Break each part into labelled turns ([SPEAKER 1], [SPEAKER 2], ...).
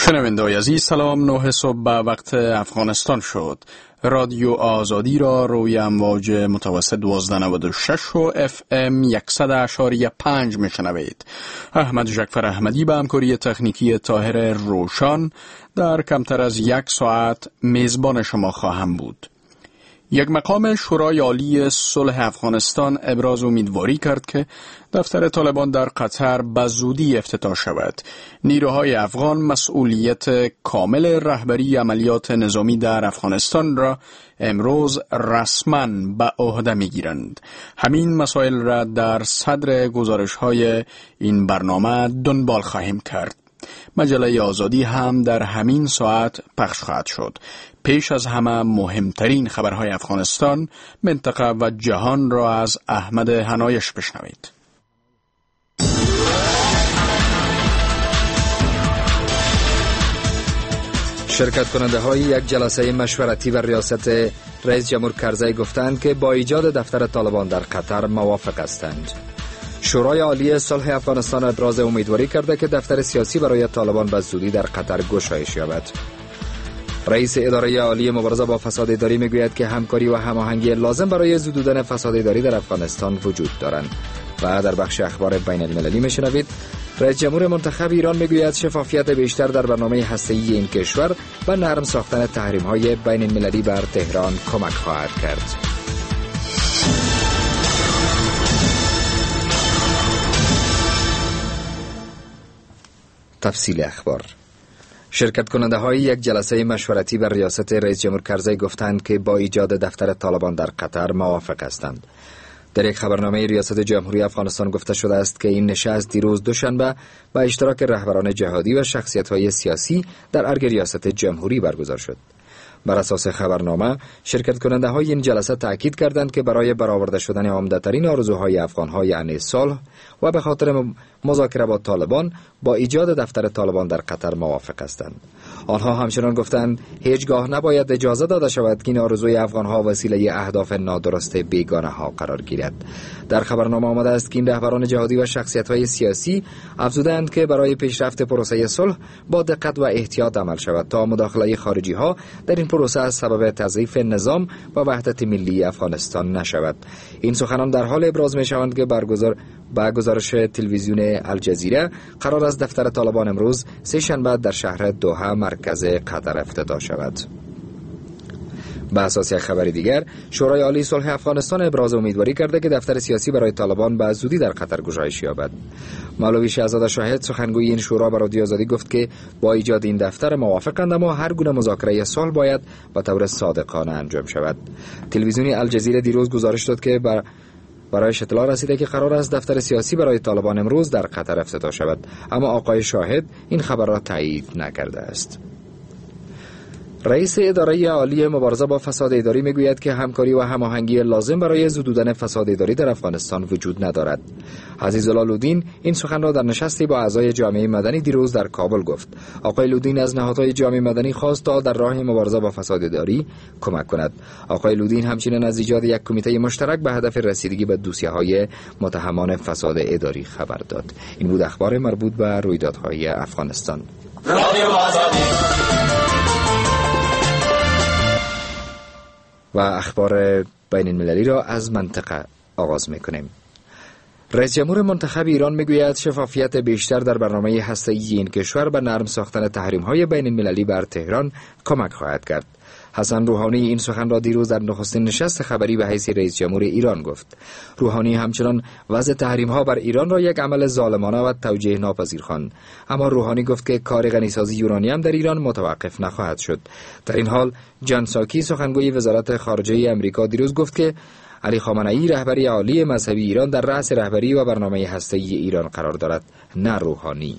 [SPEAKER 1] شنونده‌های عزیز سلام. 9 صبح به وقت افغانستان شد. رادیو آزادی را روی امواج متوسط 1296 و FM 100.5 میشنوید. احمد جعفر احمدی به همکاری تکنیکی طاهر روشان در کمتر از 1 ساعت میزبان شما خواهم بود. یک مقام شورای عالی صلح افغانستان ابراز امیدواری کرد که دفتر طالبان در قطر به زودی افتتاح شود. نیروهای افغان مسئولیت کامل رهبری عملیات نظامی در افغانستان را امروز رسما به عهده می‌گیرند. همین مسائل را در صدر گزارش‌های این برنامه دنبال خواهیم کرد. مجله آزادی هم در همین ساعت پخش خواهد شد. پیش از همه مهمترین خبرهای افغانستان، منطقه و جهان را از احمد حنایش بشنوید.
[SPEAKER 2] شرکت کننده های یک جلسه مشورتی و ریاست رئیس جمهور کرزی گفتند که با ایجاد دفتر طالبان در قطر موافق هستند. شورای عالی صلح افغانستان ابراز امیدواری کرده که دفتر سیاسی برای طالبان به زودی در قطر گشایش یابد. رئیس اداره عالی مبارزه با فساد اداری میگوید که همکاری و هماهنگی لازم برای زدودن فساد اداری در افغانستان وجود دارند. و در بخش اخبار بین المللی میشنوید رئیس جمهور منتخب ایران میگوید شفافیت بیشتر در برنامه هسته‌ای این کشور و نرم ساختن تحریم‌های بین المللی بر تهران کمک خواهد کرد. تفصیل اخبار. شرکت کننده های یک جلسه مشورتی بر ریاست رئیس جمهور کرزی گفتند که با ایجاد دفتر طالبان در قطر موافق هستند. در یک خبرنامه ریاست جمهوری افغانستان گفته شده است که این نشست دیروز دوشنبه با اشتراک رهبران جهادی و شخصیت‌های سیاسی در ارگ ریاست جمهوری برگزار شد. بر اساس خبرنامه، شرکت کننده های این جلسه تأکید کردند که برای برآورده شدن عمده‌ترین آرزوهای افغان‌های یعنی صلح و به خاطر مذاکره با طالبان با ایجاد دفتر طالبان در قطر موافق هستند. آنها همچنان گفتند هیچگاه نباید اجازه داده شود که این آرزوی افغان‌ها وسیله اهداف نادرست بیگانه‌ها قرار گیرد. در خبرنامه آمده است که این رهبران جهادی و شخصیت‌های سیاسی افزودند که برای پیشرفت پروسه صلح با دقت و احتیاط عمل شود تا مداخله خارجی‌ها در این پروسه سبب تضعیف نظام و وحدت ملی افغانستان نشود. این سخنان در حال ابراز می‌شوند که با گزارش تلویزیون الجزیره قرار است دفتر طالبان امروز سه شنبه در شهر دوحه مرکز قطر افتتاح شود. به اساس یک خبر دیگر، شورای عالی صلح افغانستان ابراز امیدواری کرده که دفتر سیاسی برای طالبان به زودی در قطر گشایش یابد. مولوی شهزاده شاهد سخنگوی این شورا به رادیو آزادی گفت که با ایجاد این دفتر موافقند، اما هر گونه مذاکره صلح باید به طور صادقانه انجام شود. تلویزیون الجزیره دیروز گزارش داد که برایش اطلاع رسیده که قرار است دفتر سیاسی برای طالبان امروز در قطر افتتاح شود، اما آقای شاهد این خبر را تایید نکرده است. رئیس اداره عالی مبارزه با فساد اداری میگوید که همکاری و هماهنگی لازم برای زدودن فساد اداری در افغانستان وجود ندارد. عزیزالله لودین این سخن را در نشستی با اعضای جامعه مدنی دیروز در کابل گفت. آقای لودین از نهادهای جامعه مدنی خواست تا در راه مبارزه با فساد اداری کمک کند. آقای لودین همچنین از ایجاد یک کمیته مشترک به هدف رسیدگی به دوسیه‌های متهمان فساد اداری خبر داد. این بود اخبار مربوط به رویدادهای افغانستان. و اخبار بین المللی را از منطقه آغاز می‌کنیم. رئیس جمهور منتخب ایران میگوید شفافیت بیشتر در برنامه هسته‌ای این کشور به نرم ساختن تحریم‌های بین المللی بر تهران کمک خواهد کرد. حسن روحانی این سخن را دیروز در نخستین نشست خبری به حیث رئیس جمهور ایران گفت. روحانی همچنان وضع تحریم‌ها بر ایران را یک عمل ظالمانه و توجیه ناپذیر خواند. اما روحانی گفت که کار غنیسازی یورانیم در ایران متوقف نخواهد شد. در این حال جان ساکی سخنگوی وزارت خارجه آمریکا دیروز گفت که علی خامنه‌ای رهبری عالی مذهبی ایران در رأس رهبری و برنامه هسته‌ای ایران قرار دارد، نه روحانی.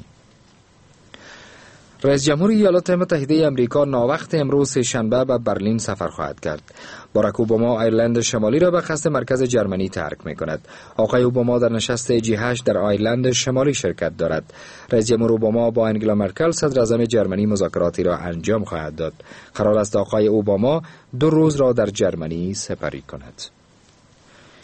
[SPEAKER 2] رئیس جمهور ایالات متحده آمریکا ناوقت امروز شنبه به برلین سفر خواهد کرد. باراک اوباما آیرلند شمالی را به قصد مرکز جرمنی ترک می‌کند. آقای اوباما در نشست G8 در آیرلند شمالی شرکت دارد. رئیس جمهور اوباما با انگلا مرکل صدر اعظم جرمنی مذاکراتی را انجام خواهد داد. قرار است آقای اوباما 2 روز را در جرمنی سپری کند.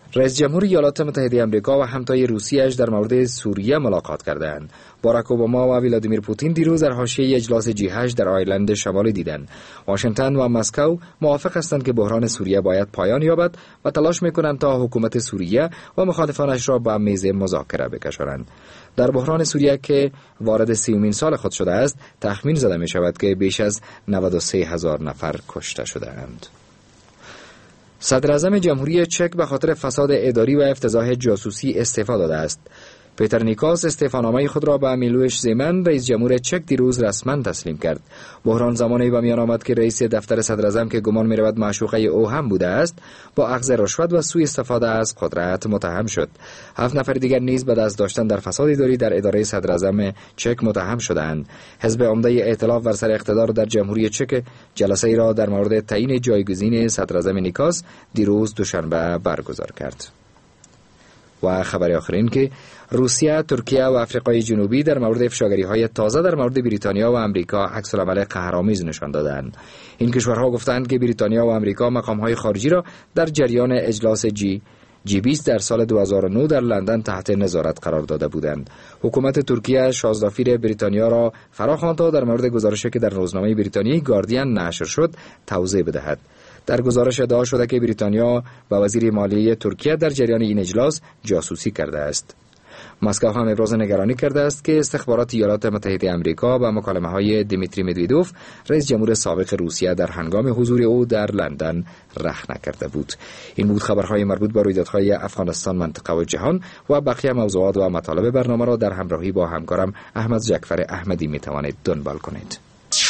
[SPEAKER 2] رئیس جمهور ایالات متحده آمریکا و همتای روسیه‌اش در مورد سوریه ملاقات کردند. باراک اوباما و ولادیمیر پوتین دیروز در حاشیه اجلاس G8 در آیرلند شمالی دیدند. واشنگتن و مسکو موافق هستند که بحران سوریه باید پایان یابد و تلاش می‌کنند تا حکومت سوریه و مخالفانش را به میز مذاکره بکشانند. در بحران سوریه که وارد 30مین سال خود شده است، تخمین زده می‌شود که بیش از 93,000 نفر کشته شده‌اند. صدر اعظم جمهوری چک به خاطر فساد اداری و افتضاح جاسوسی استعفا داده است. پیتر نیکاس استعفانامه خود را به میلوش زیمن رئیس جمهور چک دیروز رسما تسلیم کرد. بحران زمانی به میان آمد که رئیس دفتر صدر اعظم که گمان می‌رود معشوقه او هم بوده است، با اخذ رشوت و سوء استفاده از قدرت متهم شد. 7 نفر دیگر نیز به دست داشتن در فساد اداری در اداره صدر اعظم چک متهم شدند. حزب عمده ائتلاف بر سر اقتدار در جمهوری چک جلسه ای را در مورد تعیین جایگزین صدر اعظم نیکاس دیروز دوشنبه برگزار کرد. و خبر آخر این که روسیه، ترکیه و آفریقای جنوبی در مورد افشاگری‌های تازه در مورد بریتانیا و آمریکا عکس‌العمل قهرآمیز نشان دادند. این کشورها گفتند که بریتانیا و آمریکا مقام‌های خارجی را در جریان اجلاس G20 در سال 2009 در لندن تحت نظارت قرار داده بودند. حکومت ترکیه شازدافیر بریتانیا را فراخواند تا در مورد گزارشی که در روزنامه بریتانیایی گاردین نشر شد توضیح بدهد. در گزارش ادعا شده که بریتانیا با وزیر مالیه ترکیه در جریان این اجلاس جاسوسی کرده است. مسکو هم ابراز نگرانی کرده است که استخبارات ایالات متحده آمریکا با مکالمه‌های دیمیتری مدویدوف رئیس جمهور سابق روسیه در هنگام حضور او در لندن رخ نکرده بود. این بود خبرهای مربوط به رویدادهای افغانستان، منطقه و جهان و بقیه موضوعات و مطالب برنامه را در همراهی با همکارم احمد جعفر احمدی می توانید دنبال کنید.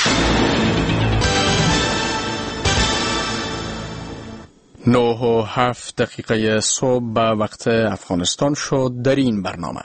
[SPEAKER 1] 9:07 صبح به وقت افغانستان شد. در این برنامه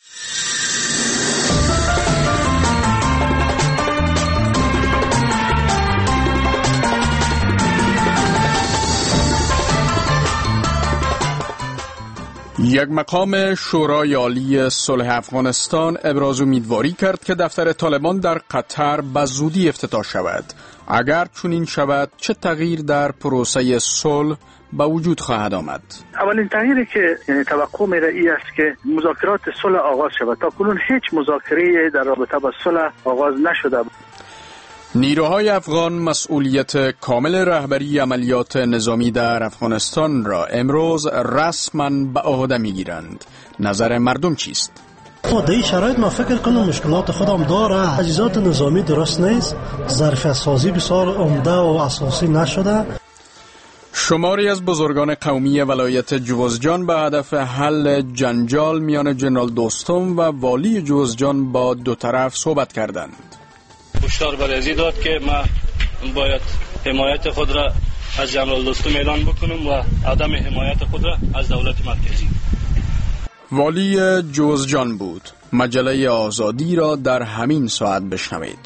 [SPEAKER 1] یک مقام شورای عالی صلح افغانستان ابراز امیدواری کرد که دفتر طالبان در قطر به زودی افتتاح شود. اگر چنین شود چه تغییر در پروسه صلح به وجود خواهد آمد؟
[SPEAKER 3] اولین تغییری که توقع میره این است که مذاکرات صلح آغاز شود. تا کنون هیچ مذاکره در رابطه با صلح آغاز نشده.
[SPEAKER 1] نیروهای افغان مسئولیت کامل رهبری عملیات نظامی در افغانستان را امروز رسما به عهده میگیرند. نظر مردم چیست؟
[SPEAKER 4] در این شرایط ما فکر کنم مشکلات خودم داره. تجهیزات نظامی درست نیست، ظرفیت سازی بسیار عمده و اساسی نشده.
[SPEAKER 1] شماری از بزرگان قومی ولایت جوزجان به هدف حل جنجال میان جنرال دوستم و والی جوزجان با دو طرف صحبت کردند.
[SPEAKER 5] هشدار برازی داد که ما باید حمایت خود را از جنرال دوستم اعلان بکنم و عدم حمایت خود را از دولت مرکزی.
[SPEAKER 1] والی جوزجان بود. مجله آزادی را در همین ساعت بشنوید.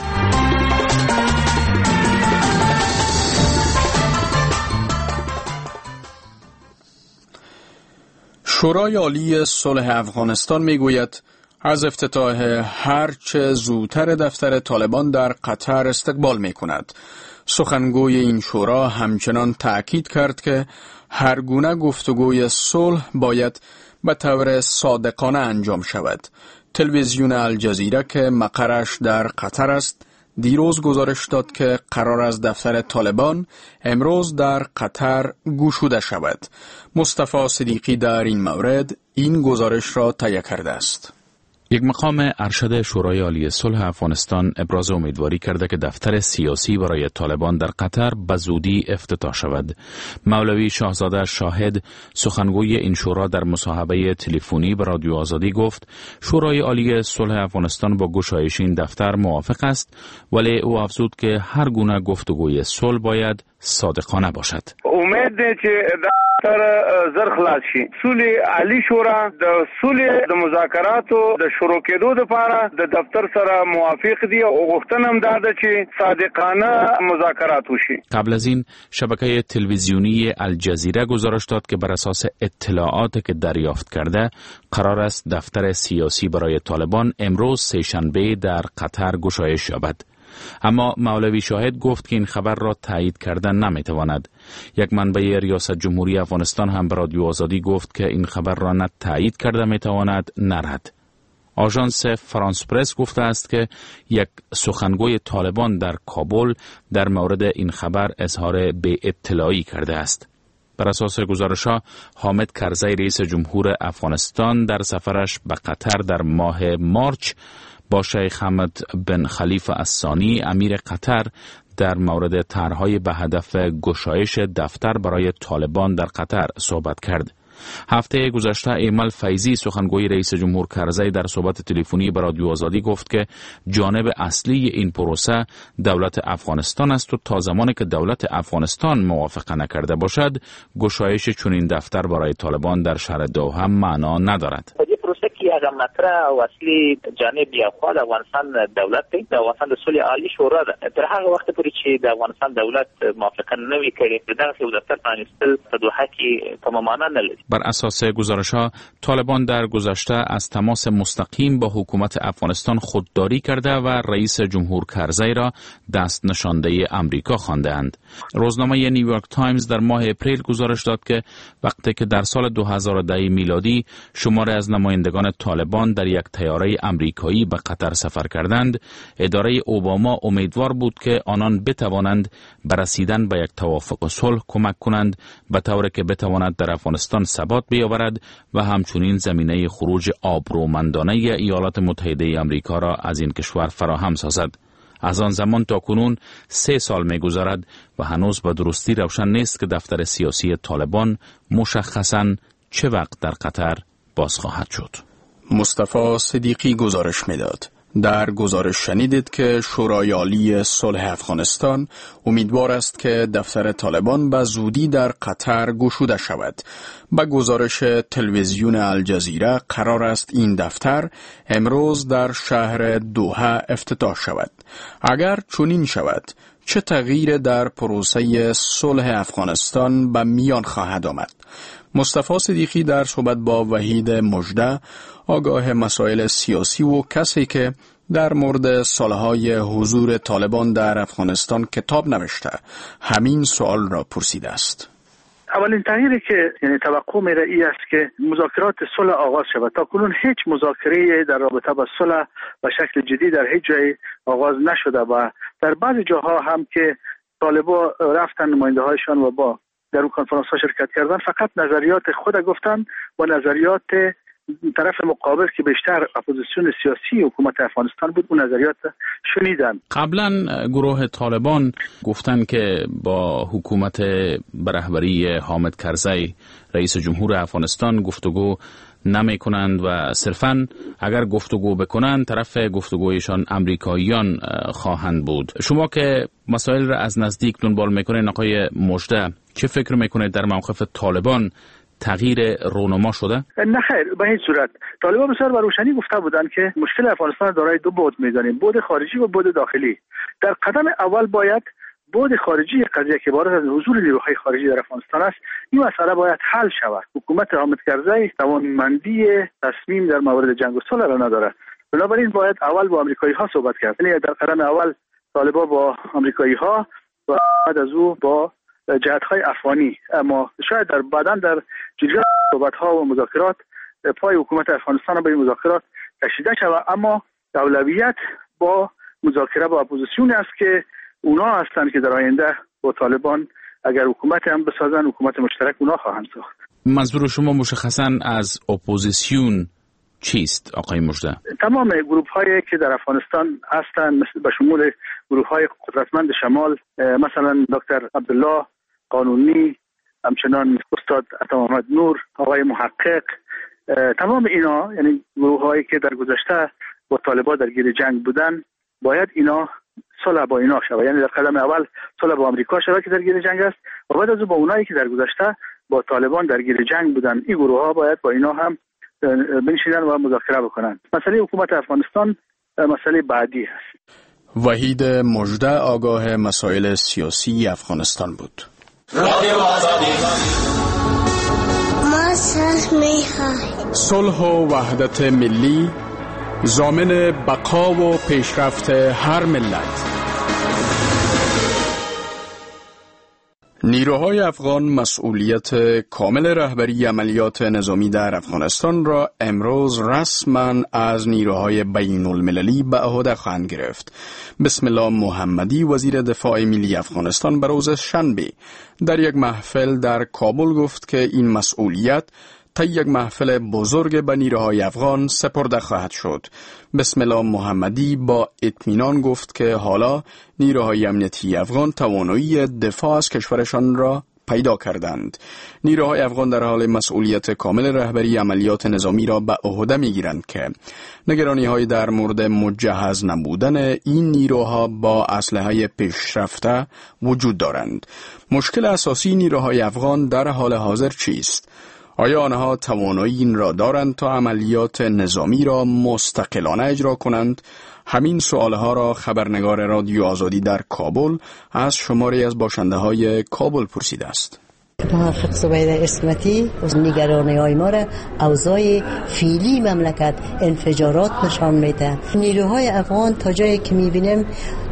[SPEAKER 1] شورای عالی صلح افغانستان میگوید از افتتاح هرچه زودتر دفتر طالبان در قطر استقبال میکند. سخنگوی این شورا همچنان تأکید کرد که هر گونه گفتگوی صلح باید به طور صادقانه انجام شود. تلویزیون الجزیره که مقرش در قطر است دیروز گزارش داد که قرار است دفتر طالبان امروز در قطر گشوده شود. مصطفی صدیقی در این مورد این گزارش را تایید کرده است.
[SPEAKER 6] یک مقام ارشد شورای عالی صلح افغانستان ابراز امیدواری کرده که دفتر سیاسی برای طالبان در قطر به زودی افتتاح شود. مولوی شاهزاده شاهد سخنگوی این شورا در مصاحبه تلفنی به رادیو آزادی گفت شورای عالی صلح افغانستان با گشایش این دفتر موافق است، ولی او افزود که هر گونه گفتگوی صلح باید صادقانه باشد.
[SPEAKER 7] امید ده چې دفتر زر خلاص شي. صلح عالی شورا د صلح د مذاکراتو د شروع کېدو لپاره د دفتر سره موافق دي او غوښتنه هم ده چې صادقانه مذاکرات وشي.
[SPEAKER 6] قبل از این شبکه تلویزیونی الجزیره گزارش داد که بر اساس اطلاعاتی که دریافت کرده قرار است دفتر سیاسی برای طالبان امروز سه‌شنبه در قطر گشایش یابد. اما مولوی شاهد گفت که این خبر را تایید کردن نمیتواند. یک منبع ریاست جمهوری افغانستان هم به رادیو آزادی گفت که این خبر را نه تایید کرده میتواند نه رد. آژانس فرانس پرس گفته است که یک سخنگوی طالبان در کابل در مورد این خبر اظهار بی اطلاعی کرده است. بر اساس گزارش‌ها، حامد کرزی رئیس جمهور افغانستان در سفرش به قطر در ماه مارچ با شیخ حمد بن خلیفه الثانی امیر قطر در مورد طرح‌های به هدف گشایش دفتر برای طالبان در قطر صحبت کرد. هفته گذشته ایمل فیضی سخنگوی رئیس جمهور کرزی در صحبت تلفنی به رادیو آزادی گفت که جانب اصلی این پروسه دولت افغانستان است و تا زمانی که دولت افغانستان موافقه نکرده باشد گشایش چنین دفتر برای طالبان در شهر دوحه معنا ندارد.
[SPEAKER 8] هغه مطرح او اصلي جانب یا خو د افغانستان دولت دی د افغانستان د صلح عالی شورا ده. تر هغه وخت پورې چې د افغانستان دولت موافقه نه وي کړې دغه یو دفتر پرانیستل په دوحه کې کومه معنا نه لري.
[SPEAKER 6] بر اساس گزارش‌ها طالبان در گذشته از تماس مستقیم با حکومت افغانستان خودداری کرده و رئیس جمهور کرزی را دست نشانده امریکا خواندند. روزنامه نیویورک تایمز در ماه اپریل گزارش داد که وقتی که در سال 2010 میلادی شماری از نمایندگان طالبان در یک طیاره امریکایی به قطر سفر کردند، اداره اوباما امیدوار بود که آنان بتوانند به رسیدن به یک توافق صلح کمک کنند به طوری که بتواند در افغانستان ثبات بیاورد و همچنین زمینه خروج آبرومندانه ایالات متحده آمریکا را از این کشور فراهم سازد. از آن زمان تا کنون 3 سال می‌گذرد و هنوز به درستی روشن نیست که دفتر سیاسی طالبان مشخصاً چه وقت در قطر باز خواهد شد.
[SPEAKER 1] مصطفی صدیقی گزارش میداد. در گزارش شنیدید که شورای عالی صلح افغانستان امیدوار است که دفتر طالبان به زودی در قطر گشوده شود. با گزارش تلویزیون الجزیره قرار است این دفتر امروز در شهر دوحه افتتاح شود. اگر چنین شود چه تغییر در پروسه صلح افغانستان به میان خواهد آمد؟ مصطفی صدیقی در صحبت با وحید مژده آگاه مسائل سیاسی و کسی که در مورد سالهای حضور طالبان در افغانستان کتاب نوشته همین سوال را پرسیده است.
[SPEAKER 3] اولین تغییری که توقع میره ای است که مذاکرات صلح آغاز شود. تا کنون هیچ مذاکره در رابطه با صلح به شکل جدی در هیچ جای آغاز نشده و در بعضی جاها هم که طالبان رفتن نماینده هایشان و با در اون کنفرانس ها شرکت کردن فقط نظریات خود گفتن و نظریات طرف مقابل که بیشتر اپوزیسیون سیاسی حکومت افغانستان بود اون نظریات شنیدن.
[SPEAKER 6] قبلا گروه طالبان گفتن که با حکومت به رهبری حامد کرزی رئیس جمهور افغانستان گفتگو نمی کنند و صرفاً اگر گفتگو بکنند طرف گفتگویشان امریکاییان خواهند بود. شما که مسائل را از نزدیک دنبال میکنید آقای مژده، چه فکر میکنید در موقف طالبان تغییر رونما شده؟
[SPEAKER 3] نه خیر، به هیچ صورت. طالبان بسیار به روشنی گفته بودند که مشکل افغانستان دارای 2 بعد می‌دانیم، بعد خارجی و بعد داخلی. در قدم اول باید بعد خارجی قضیه که عبارت از حضور نیروهای خارجی در افغانستان است، این مسئله باید حل شود. حکومت حامد کرزی توانمندی تصمیم در مورد جنگ و صلح را ندارد. بنابراین باید اول با آمریکایی‌ها صحبت کرد. یعنی در قدم اول طالبان با آمریکایی‌ها و بعد از او با جهت‌های افغانی، اما شاید بعداً در جریان صحبت‌ها و مذاکرات پای حکومت افغانستان به این مذاکرات کشیده شود، اما اولویت با مذاکره با اپوزیسیون است که اونا هستند که در آینده با طالبان اگر حکومت هم بسازن حکومت مشترک اونا خواهند ساخت.
[SPEAKER 6] منظور شما مشخصاً از اپوزیسیون چیست آقای مژده؟
[SPEAKER 3] تمام گروه‌هایی که در افغانستان هستند مثل به شمول گروه‌های قدرتمند شمال، مثلا دکتر عبدالله قانونی، همچنان استاد عطا محمد نور، آقای محقق، تمام اینا یعنی گروه‌هایی که در گذشته با طالبان درگیر جنگ بودن باید اینا صلح با اینا شود. یعنی در قدم اول صلح با آمریکا شود که درگیر جنگ است و بعد از با اونایی که در گذشته با طالبان درگیر جنگ بودن این گروه‌ها باید با اینا هم بنشینن و مذاکره بکنن. مسئله حکومت افغانستان مسئله بعدی است.
[SPEAKER 1] وحید مژده آگاه مسائل سیاسی افغانستان بود.
[SPEAKER 9] ما صلح می‌خواهیم.
[SPEAKER 1] صلح و وحدت ملی ضامن بقا و پیشرفت هر ملت. نیروهای افغان مسئولیت کامل رهبری عملیات نظامی در افغانستان را امروز رسما از نیروهای بین المللی به عهده خواهند گرفت. بسم الله محمدی وزیر دفاع ملی افغانستان به روز شنبه در یک محفل در کابل گفت که این مسئولیت تا یک محفل بزرگ به نیروهای افغان سپرده خواهد شد. بسم الله محمدی با اطمینان گفت که حالا نیروهای امنیتی افغان توانایی دفاع از کشورشان را پیدا کردند. نیروهای افغان در حال مسئولیت کامل رهبری عملیات نظامی را به عهده می‌گیرند که نگرانی‌های در مورد مجهز نبودن این نیروها با اسلحه پیشرفته وجود دارند. مشکل اساسی نیروهای افغان در حال حاضر چیست؟ آیا آنها توانایی این را دارند تا عملیات نظامی را مستقلانه اجرا کنند؟ همین سوالها را خبرنگار رادیو آزادی در کابل از شماری از باشنده‌های کابل پرسیده است.
[SPEAKER 10] محقق زبیده اسمتی از نگرانی های ما را اوضاع فعلی مملکت انفجارات نشان میده. نیروهای افغان تا جایی که میبینیم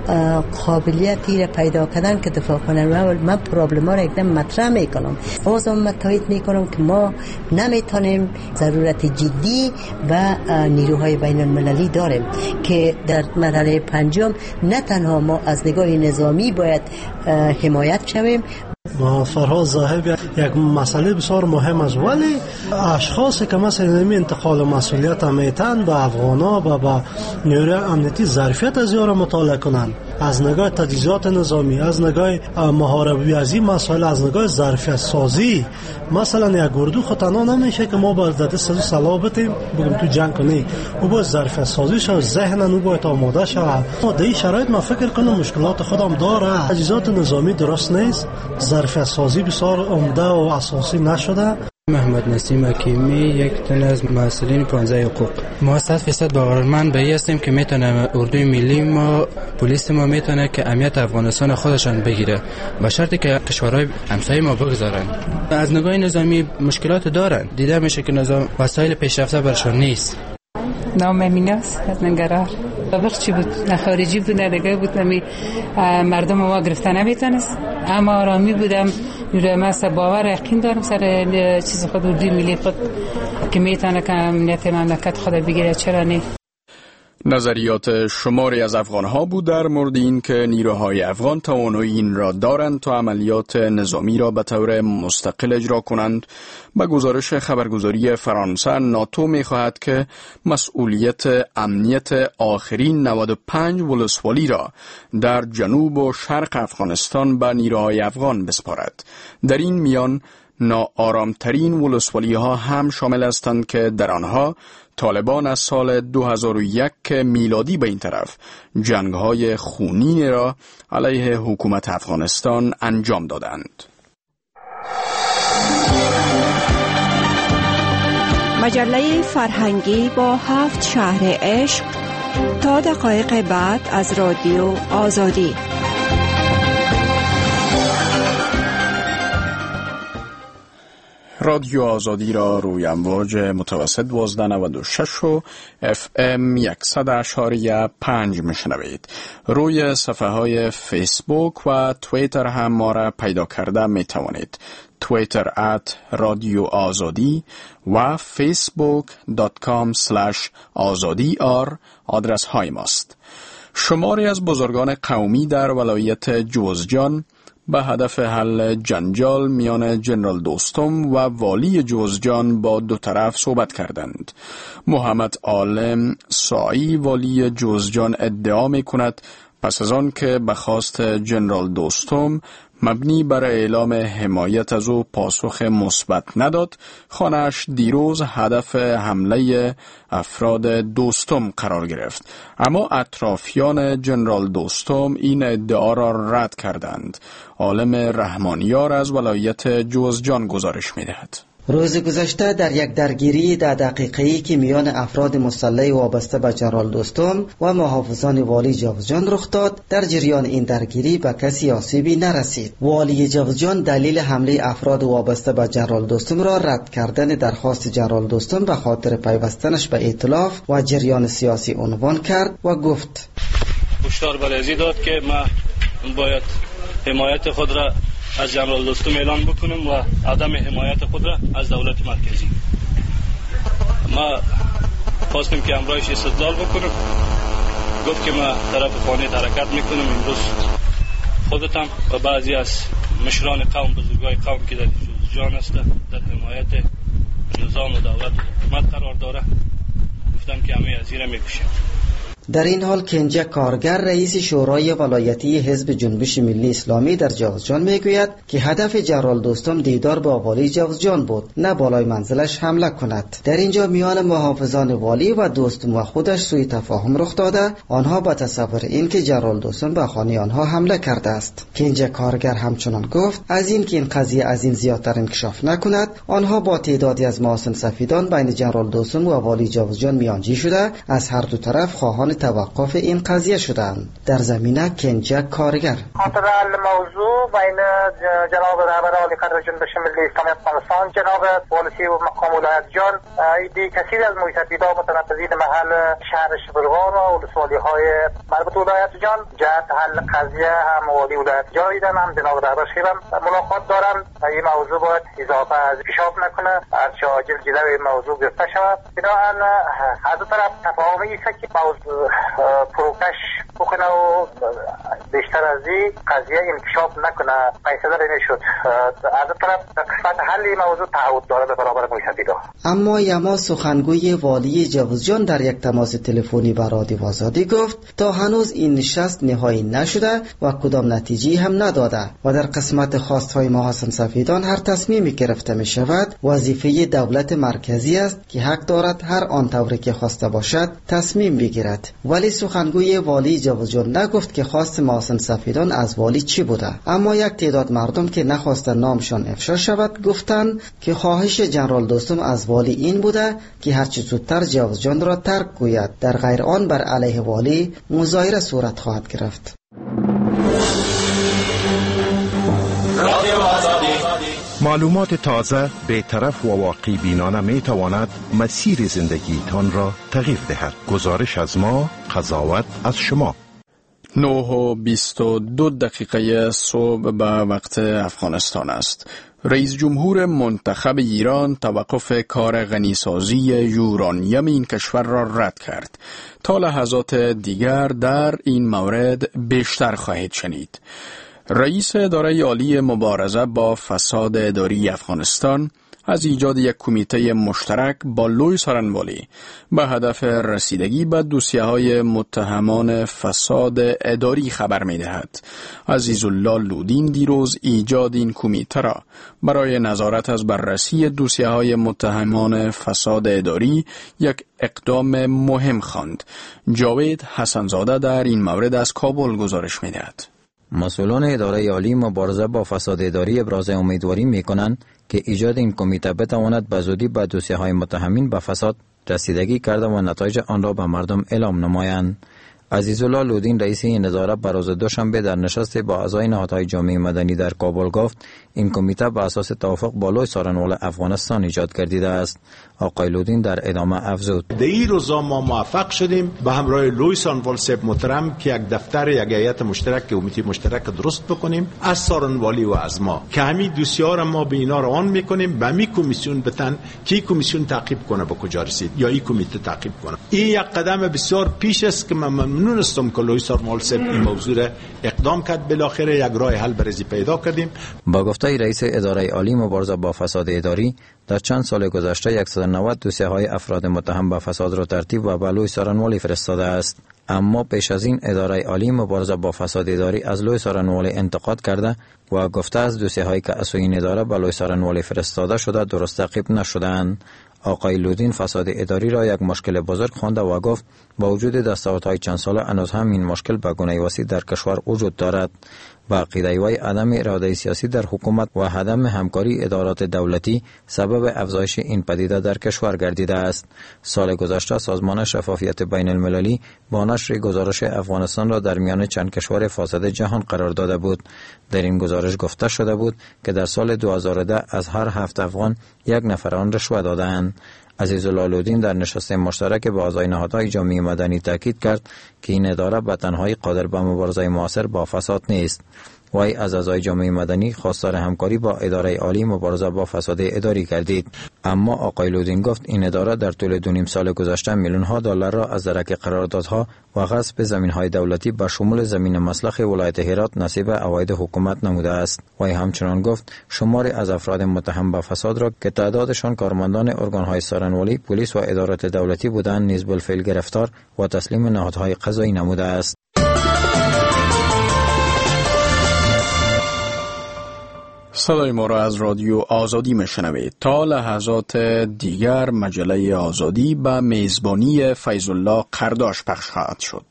[SPEAKER 10] قابلیتی را پیدا کردن که دفاع کنن و من پرابلم ها را एकदम مطرح میکنم. بازم من تایید میکنم که ما نمیتونیم ضرورت جدی و نیروهای بین المللی داریم که در مرحله پنجم نه تنها ما از نگاه نظامی باید حمایت شویم.
[SPEAKER 4] فرهاد زاهب یک مسئله بسیار مهم است، ولی اشخاصی که مثلا انتقال مسئولیت میتن به افغانا و به نیروی امنیتی ظرفیت از یارو مطالعه کنند، از نگاه تجهیزات نظامی، از نگاه محاربی از این مسائل، از نگاه ظرفیت سازی. مثلا یک گردو خطانا نمیشه که ما باید دست سلاح بتیم بگیم تو جنگ کنی، او باید ظرفیت سازی شد، ذهن او باید آماده شد. در این شرایط من فکر کنم مشکلات خودم داره. تجهیزات نظامی درست نیست، ظرفیت سازی بسیار عمده و اساسی نشده.
[SPEAKER 11] محمد نسیم حکیمی، یک تن از مسئولین 15 حقوق. ما 100% باورمند به این هستیم که میتونه اردوی ملی ما، پلیس ما میتونه که امنیت افغانستان خودشان بگیره، به شرطی که کشورهای همسایه ما بگذارن. از نگاه نظامی مشکلات دارن، دیده میشه که نظام وسایل پیشرفته برشان نیست.
[SPEAKER 12] نام میناس از ننگرهار. سابق چی بود؟ نه خارجی بود نه دیگه بود، نمی مردم ما گرفتن نمیتونست، اما آرامی بودم. نیروی ما باور یقین دارم سر چیز خود اردوی ملی خود که میتونه که امنیت مملکت خود بگیره. چرا نه؟
[SPEAKER 1] نظریات شماری از افغانها بود در مورد این که نیروهای افغان توانایی این را دارند تا عملیات نظامی را به طور مستقل اجرا کنند. با گزارش خبرگزاری فرانسه، ناتو می‌خواهد که مسئولیت امنیت آخرین 95 ولسوالی را در جنوب و شرق افغانستان به نیروهای افغان بسپارد. در این میان ناآرامترین ولسوالی ها هم شامل هستند که در آنها طالبان از سال 2001 میلادی به این طرف جنگ‌های خونین را علیه حکومت افغانستان انجام دادند.
[SPEAKER 13] مجله فرهنگی با 7 شهر عشق تا دقایق بعد از رادیو آزادی.
[SPEAKER 1] رادیو آزادی را روی امواج متوسط 1296 و FM 100.5 میشنوید. روی صفحه های فیسبوک و توییتر هم ما را پیدا کرده می توانید. توییتر @رادیو آزادی و facebook.com/azadi آدرس های ماست. شماری از بزرگان قومی در ولایت جوزجان به هدف حل جنجال میان جنرال دوستم و والی جوزجان با دو طرف صحبت کردند. محمد عالم سایی والی جوزجان ادعا می کند پس از آن که به خواست جنرال دوستم مبنی بر اعلام حمایت از او پاسخ مثبت نداد، خانه‌اش دیروز هدف حمله افراد دوستم قرار گرفت. اما اطرافیان جنرال دوستم این ادعا را رد کردند. عالم رحمانیار از ولایت جوزجان گزارش می‌دهد.
[SPEAKER 14] روز گذشته در یک درگیری 10 دقیقه‌ای که میان افراد مسلح وابسته به جنرال دوستم و محافظان والی جوزجان رخ داد، در جریان این درگیری به کسی آسیبی نرسید. والی جوزجان دلیل حمله افراد وابسته به جنرال دوستم را رد کردن درخواست جنرال دوستم به خاطر پیوستنش به ائتلاف و جریان سیاسی عنوان کرد و گفت:
[SPEAKER 5] هشدار برای داد که ما باید حمایت خود را از جنرال دوستم اعلان بکنم و عدم حمایت خود را از دولت مرکزی. ما خواستیم که امرایش استدلال بکنم. گفت که ما طرف خانه حرکت میکنم. امروز خودتم و بعضی از مشران قوم، بزرگای قوم که در جان است در حمایت نظام و دولت و حکومت قرار داره، گفتم که همه از این میکشیم.
[SPEAKER 14] در این حال کنجه کارگر رئیس شورای ولایتی حزب جنبش ملی اسلامی در جوزجان میگوید که هدف جنرال دوستم دیدار با والی جوزجان بود، نه بالای منزلش حمله کند. در اینجا میان محافظان والی و دوستم و خودش سوء تفاهم رخ داده، آنها با تصور این که جنرال دوستم به خانه آنها حمله کرده است. کنجه کارگر همچنان گفت از این که این قضیه از این زیادتر انکشاف نکند، آنها با تعدادی از محسن سفیدان بین جنرال دوستم و والی جوزجان میانجی شده از هر دو طرف خواهان توقف این قضیه شدند. در زمینه کنجه کارگر
[SPEAKER 15] خاطر الموضوع بین جناب رهبر عالی قدر جنبش ملی اسلامی افغانستان جناب والسی و مقام ولایت جان ایده کثیر از متحدین متنفذین محل شهر شبرغان و ولسوالی های مربوط ولایت جان جهت حل قضیه هم والی ولایت جان دیدن، هم جناب رهبر شیرم ملاقات دارن. این موضوع باید اضافه از پیشاب نکنه، از عاجل جلوی این موضوع گرفته شود. بنابراین از دو طرف تفاهمی است که موضوع پروکش بکنه و بیشتر از این قضیه انکشاف نکنه. پیسدار نشد. از طرف قسمت حل این موضوع تعهد داره به برابر متحدین.
[SPEAKER 14] اما یما سخنگوی والی جوزجان در یک تماس تلفنی با رادیو آزادی گفت تا هنوز این نشست نهایی نشده و کدام نتیجه هم نداده و در قسمت خواستهای محسن سفیدان هر تصمیمی گرفته می شود وظیفه دولت مرکزی است که حق دارد هر آن طوری که خواسته باشد تصمیم بگیرد. ولی سخنگوی والی جوزجان نگفت که خواست محسن سفیدان از والی چی بوده، اما یک تعداد مردم که نخواستن نامشان افشا شود گفتند که خواهش جنرال دوستم از والی این بوده که هرچی زودتر جوزجان را ترک گوید، در غیر آن بر علیه والی مظاهره صورت خواهد گرفت.
[SPEAKER 16] معلومات تازه، بی‌طرف و واقعی بینانه می تواند مسیر زندگیتان را تغییر دهد. گزارش از ما، قضاوت از شما.
[SPEAKER 1] 9:22 صبح به وقت افغانستان است. رئیس جمهور منتخب ایران توقف کار غنیسازی یورانیم این کشور را رد کرد. تا لحظات دیگر در این مورد بیشتر خواهید شنید. رئیس اداره عالی مبارزه با فساد اداری افغانستان از ایجاد یک کمیته مشترک با لوی سارنوالی به هدف رسیدگی به دوسیه‌های متهمان فساد اداری خبر می‌دهد. عزیزالله لودین دیروز ایجاد این کمیته را برای نظارت از بررسی دوسیه‌های متهمان فساد اداری یک اقدام مهم خواند. جاوید حسنزاده در این مورد از کابل گزارش می‌دهد.
[SPEAKER 17] مسئولان اداره عالی مبارزه با فساد اداری ابراز امیدواری می‌کنند که ایجاد این کمیته بتواند به زودی به دوسیه‌های متهمین به فساد رسیدگی کرده و نتایج آن را به مردم اعلام نمایند. عزیزالله لودین رئیس این اداره بر روز دوشنبه در نشستی با اعضای نهادهای جامعه مدنی در کابل گفت این کمیته به اساس توافق با لوی سارنوال افغانستان ایجاد گردیده است. آقای لودین در ادامه افزود:
[SPEAKER 18] در این روزا ما موفق شدیم به همراه لوی سارنوال صاحب محترم که یک دفتر یک هیئت مشترک کمیته مشترک درست بکنیم از سارنوالی و از ما که همین دوسیه را ما به اینا روان میکنیم، به همین کمیسیون بتن که کمیسیون تعقیب کنه به کجا رسید یا این کمیته تعقیب کنه. این یک قدم بسیار پیش است که من ممنون هستم که لوی سارنوال صاحب این موضوع را اقدام کرد. بالاخره یک راه حل برای پیدا کردیم.
[SPEAKER 17] با گفته رئیس اداره عالی مبارزه با فساد اداری در چند سال گذشته 190 دوسیه‌های افراد متهم به فساد را ترتیب و به لوی سارنوالی فرستاده است. اما پیش از این اداره عالی مبارزه با فساد اداری از لوی سارنوالی انتقاد کرده و گفته از دوسیه‌هایی که از این اداره به لوی سارنوالی فرستاده شده درست تعقیب نشده‌اند. آقای لودین فساد اداری را یک مشکل بزرگ خوانده و گفت با وجود دستاوردهای چند ساله هنوز هم این مشکل به گونه وسیع در کشور وجود دارد. با عقیده وی عدم اراده سیاسی در حکومت و عدم همکاری ادارات دولتی سبب افزایش این پدیده در کشور گردیده است. سال گذشته سازمان شفافیت بین المللی با نشر گزارش افغانستان را در میان چند کشور فاسد جهان قرار داده بود. در این گزارش گفته شده بود که در سال 2010 از هر 7 افغان 1 نفر آن رشوه دادند. عزیزالدین در نشست مشترک با اعضای نهادهای جامعه مدنی تاکید کرد که این اداره به تنهایی قادر به مبارزه معاصر با فساد نیست. وی از اعضای جامعه مدنی خواستار همکاری با اداره عالی مبارزه با فساد اداری کردید. اما آقای لودین گفت این اداره در طول 2.5 سال گذشته میلیون‌ها دلار را از درک قراردادها و غصب زمین‌های دولتی به شمول زمین مسلخ ولایت هرات نصیب عواید حکومت نموده است. وی همچنان گفت شماری از افراد متهم به فساد را که تعدادشان کارمندان ارگان‌های سارنوالی، پلیس و ادارات دولتی بودند نیز بالفعل گرفتار و تسلیم نهادهای قضایی نموده است.
[SPEAKER 1] صدای ما را از رادیو آزادی میشنوید. تا لحظات دیگر مجله آزادی به میزبانی فیض الله قرداش پخش خواهد شد.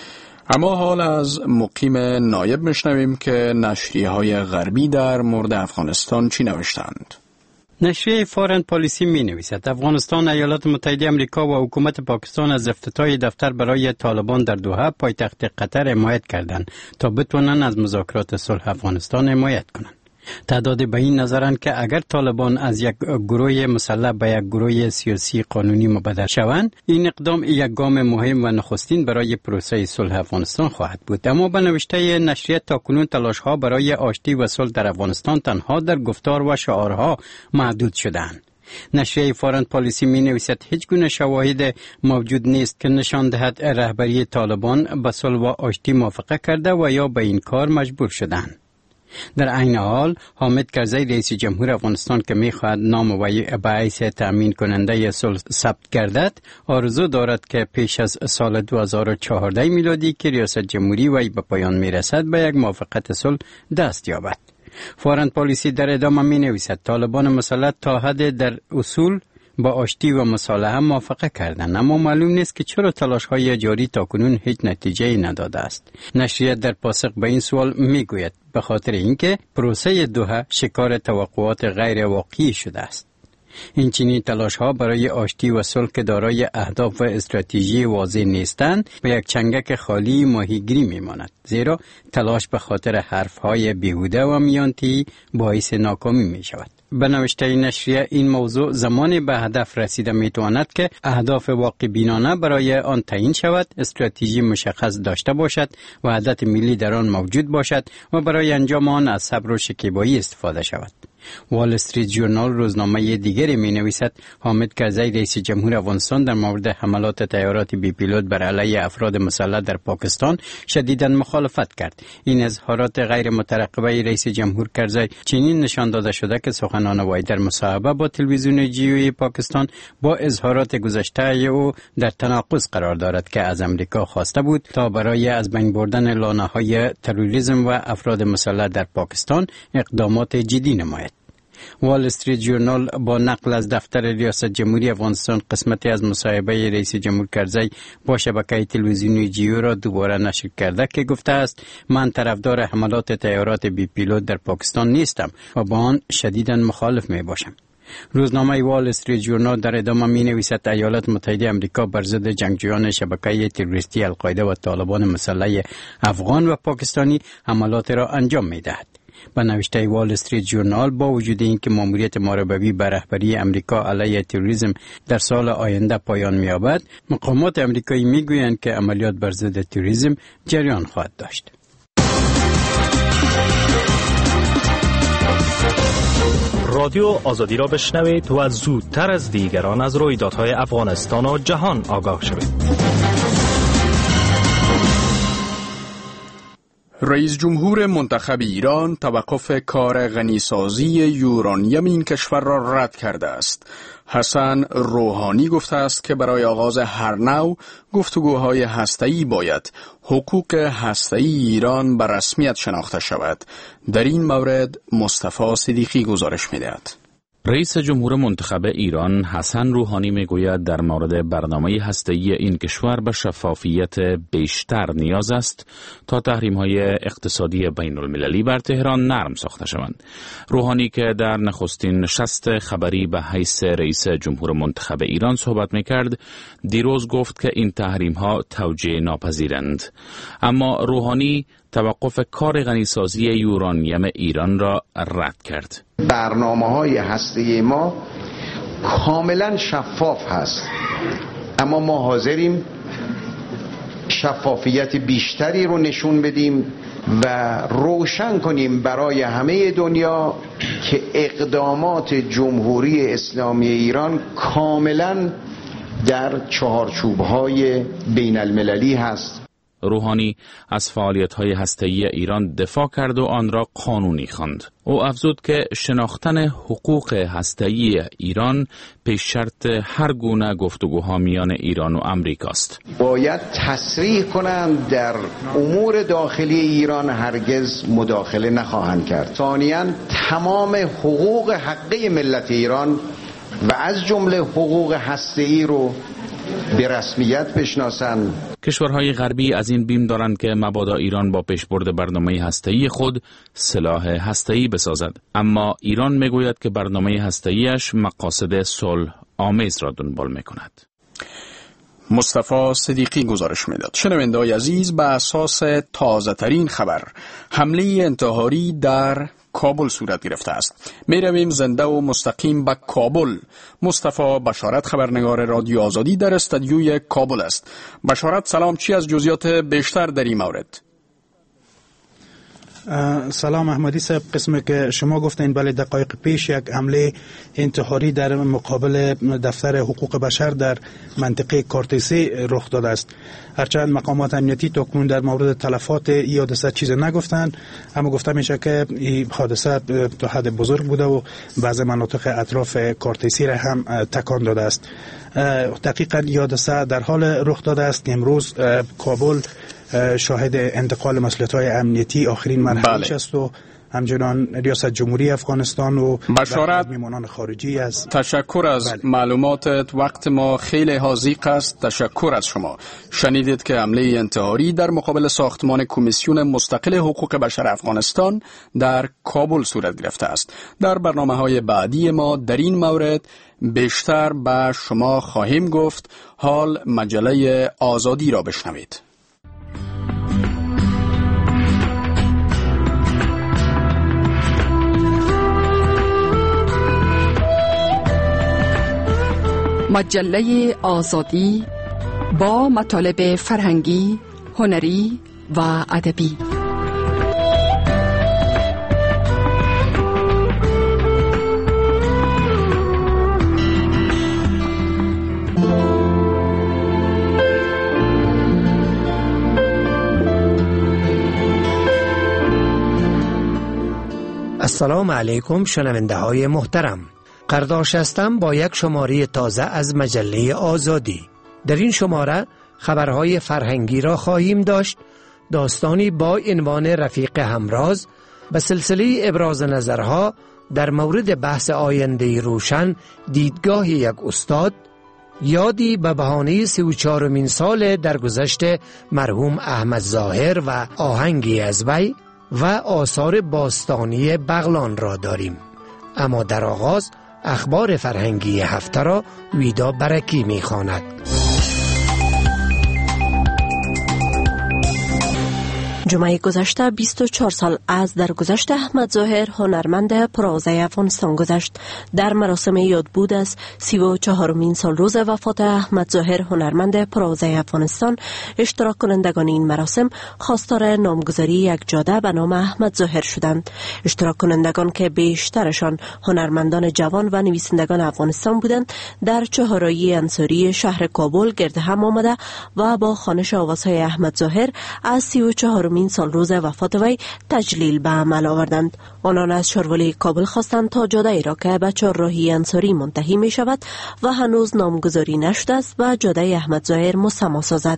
[SPEAKER 1] اما حال از مقیم نایب میشنویم که نشریه‌های غربی در مورد افغانستان چی نوشتند.
[SPEAKER 19] نشریه فارن پالیسی می نویسد افغانستان، ایالات متحده آمریکا و حکومت پاکستان از افتتاح دفتر برای طالبان در دوحه پایتخت قطر حمایت کردند تا بتوانند از مذاکرات صلح افغانستان حمایت کنند. تعداد به این نظرند که اگر طالبان از یک گروه مسلح به یک گروه سیاسی قانونی مبدل شوند، این اقدام یک گام مهم و نخستین برای پروسه صلح افغانستان خواهد بود. اما به نوشته نشریه تاکنون تلاش‌ها برای آشتی و صلح در افغانستان تنها در گفتار و شعارها محدود شدند. نشریه فارن پالیسی می نویسد هیچ گونه شواهد موجود نیست که نشان دهد رهبری طالبان به صلح و آشتی موافقه کرده و یا به این کار مجبور شدند. در عین حال حامد کرزی رئیس جمهور افغانستان که می‌خواهد نام وی به حیث تأمین کننده صلح ثبت گردد، آرزو دارد که پیش از سال 2014 میلادی که ریاست جمهوری وی به پایان میرسد به یک موافقت صلح دست یابد. فارن پالیسی در ادامه می‌نویسد طالبان مسلح تا حد در اصول با آشتی و مصالحه موافقه کردند، اما معلوم نیست که چرا تلاش‌های جاری تاکنون هیچ نتیجه‌ای نداده است. نشریه در پاسخ به این سوال میگوید به خاطر اینکه پروسه دوحه شکار توقعات غیر واقعی شده است. این چنین تلاش‌ها برای آشتی و صلح که دارای اهداف و استراتژی واضح نیستند به یک چنگک خالی ماهیگیری میماند، زیرا تلاش به خاطر حرف‌های بیهوده و میانتی باعث ناکامی میشود. به نوشته نشریه این موضوع زمانی به هدف رسیده میتواند که اهداف واقع بینانه برای آن تعیین شود، استراتژی مشخص داشته باشد و وحدت ملی در آن موجود باشد و برای انجام آن از صبر و شکیبایی استفاده شود. وال استریت ژورنال روزنامه دیگری می نویسد حامد کرزی رئیس جمهور افغانستان در مورد حملات طیارات بی پیلوت بر علیه افراد مسلح در پاکستان شدیداً مخالفت کرد. این اظهارات غیر مترقبه رئیس جمهور کرزی چنین نشان داده شده که سخنان وی در مصاحبه با تلویزیون جیوی پاکستان با اظهارات گذشته او در تناقض قرار دارد که از امریکا خواسته بود تا برای از بین بردن لانه‌های تروریسم و افراد مسلح در پاکستان اقدامات جدی نماید. وال استریت ژورنال با نقل از دفتر ریاست جمهوری افغانستان قسمتی از مصاحبه رئیس جمهور کرزی با شبکه تلویزیونی جیو را دوباره نشر کرده که گفته است من طرفدار حملات طیارات بی پیلوت در پاکستان نیستم و با آن شدیداً مخالف می باشم. روزنامه وال استریت ژورنال در ادامه می نویسد ایالات متحده آمریکا بر ضد جنگجویان شبکه تروریستی القاعده و طالبان مسلح افغان و پاکستانی حملات را انجام می دهد. به نوشته وال استریت ژورنال با وجود اینکه ماموریت ماربوی بر رهبری امریکا علیه تروریسم در سال آینده پایان می‌یابد، مقامات امریکایی می‌گویند که عملیات بر ضد تروریسم جریان خواهد داشت.
[SPEAKER 20] رادیو آزادی را بشنوید و زودتر از دیگران از رویدادهای افغانستان و جهان آگاه شوید.
[SPEAKER 1] رئیس جمهور منتخب ایران توقف کار غنیسازی یورانیم این کشور را رد کرده است. حسن روحانی گفته است که برای آغاز هر نوع گفتگوهای هسته‌ای باید حقوق هسته‌ای ایران به رسمیت شناخته شود. در این مورد مصطفی صدیقی گزارش می‌دهد.
[SPEAKER 6] رئیس جمهور منتخب ایران حسن روحانی میگوید در مورد برنامه هسته‌ای این کشور به شفافیت بیشتر نیاز است تا تحریم‌های اقتصادی بین‌المللی بر تهران نرم ساخته شوند. روحانی که در نخستین نشست خبری به حیث رئیس جمهور منتخب ایران صحبت میکرد، دیروز گفت که این تحریم‌ها توجیه ناپذیرند. اما روحانی توقف کار غنیسازی یورانیم ایران را رد کرد.
[SPEAKER 21] برنامه‌های هسته‌ای ما کاملا شفاف هست، اما ما حاضریم شفافیت بیشتری رو نشون بدیم و روشن کنیم برای همه دنیا که اقدامات جمهوری اسلامی ایران کاملا در چهارچوب‌های بین المللی هست.
[SPEAKER 6] روحانی از فعالیت‌های هسته‌ای ایران دفاع کرد و آن را قانونی خواند. او افزود که شناختن حقوق هسته‌ای ایران پیش شرط هر گونه گفتگوها میان ایران و امریکاست.
[SPEAKER 21] باید تصریح کنند در امور داخلی ایران هرگز مداخله نخواهند کرد. ثانیاً تمام حقوق حقه ملت ایران و از جمله حقوق هسته‌ای رو به رسمیت بشناسند.
[SPEAKER 6] کشورهای غربی از این بیم دارند که مبادا ایران با پیشبرد برنامه هسته‌ای خود سلاح هسته‌ای بسازد، اما ایران میگوید که برنامه هسته‌ایش مقاصد صلح آمیز را دنبال میکند.
[SPEAKER 1] مصطفی صدیقی گزارش میداد. شنونده‌های عزیز، به اساس تازه ترین خبر حمله انتحاری در کابل صورت گرفته است. می رویم زنده و مستقیم به کابل. مصطفی بشارت خبرنگار رادیو آزادی در استودیوی کابل است. بشارت سلام، چی از جزئیات بیشتر در این مورد؟
[SPEAKER 22] سلام احمدی صاحب، قسمی که شما گفتین بله دقایق پیش یک حمله انتحاری در مقابل دفتر حقوق بشر در منطقه کارتیسی رخ داده است. هرچند مقامات امنیتی تاکنون در مورد تلفات این حادثه چیز نگفتند، اما گفته میشه که این حادثه تا حد بزرگ بوده و بعض مناطق اطراف کارتیسی را هم تکان داده است. دقیقاً این حادثه در حال رخ داده است که امروز کابل شاهد انتقال مسئولیت‌های امنیتی آخرین مرحله است و همچنان ریاست جمهوری افغانستان و
[SPEAKER 1] بشارت
[SPEAKER 22] میمانان خارجی از
[SPEAKER 1] تشکر از معلوماتت. وقت ما خیلی حاضیق است. تشکر از شما. شنیدید که حمله انتحاری در مقابل ساختمان کمیسیون مستقل حقوق بشر افغانستان در کابل صورت گرفته است. در برنامه‌های بعدی ما در این مورد بیشتر به شما خواهیم گفت. حال مجله آزادی را بشنوید.
[SPEAKER 13] مجله آزادی با مطالب فرهنگی، هنری و ادبی.
[SPEAKER 23] السلام علیکم شنونده های محترم. قرداش هستم با یک شماره تازه از مجله آزادی. در این شماره خبرهای فرهنگی را خواهیم داشت. داستانی با عنوان رفیق همراز به سلسله ابراز نظرها در مورد بحث آینده روشن، دیدگاه یک استاد، یادی به بهانه 34مین سال درگذشت مرحوم احمد ظاهر و آهنگی از وی و آثار باستانی بغلان را داریم. اما در آغاز اخبار فرهنگی هفته را ویدا برکی می‌خواند.
[SPEAKER 24] جمعه گذشته 24 سال از درگذشت احمد ظاهر هنرمند پروازه افغانستان گذشت. در مراسم یادبود از 34مین سال روز وفات احمد ظاهر هنرمند پروازه افغانستان، اشتراک کنندگان این مراسم خواستار نامگذاری یک جاده به نام احمد ظاهر شدند. اشتراک کنندگان که بیشترشان هنرمندان جوان و نویسندگان افغانستان بودند، در چهارراه انصاری شهر کابل گرد هم آمده و با خوانش آوازهای احمد ظاهر از 34مین سال روز وفات وی تجلیل به عمل آوردند. آنان از شاروالی کابل خواستند تا جاده ای را که به چهارراهی انصاری منتهی می شود و هنوز نامگذاری نشده است و جاده احمد ظاهر مسما سازد.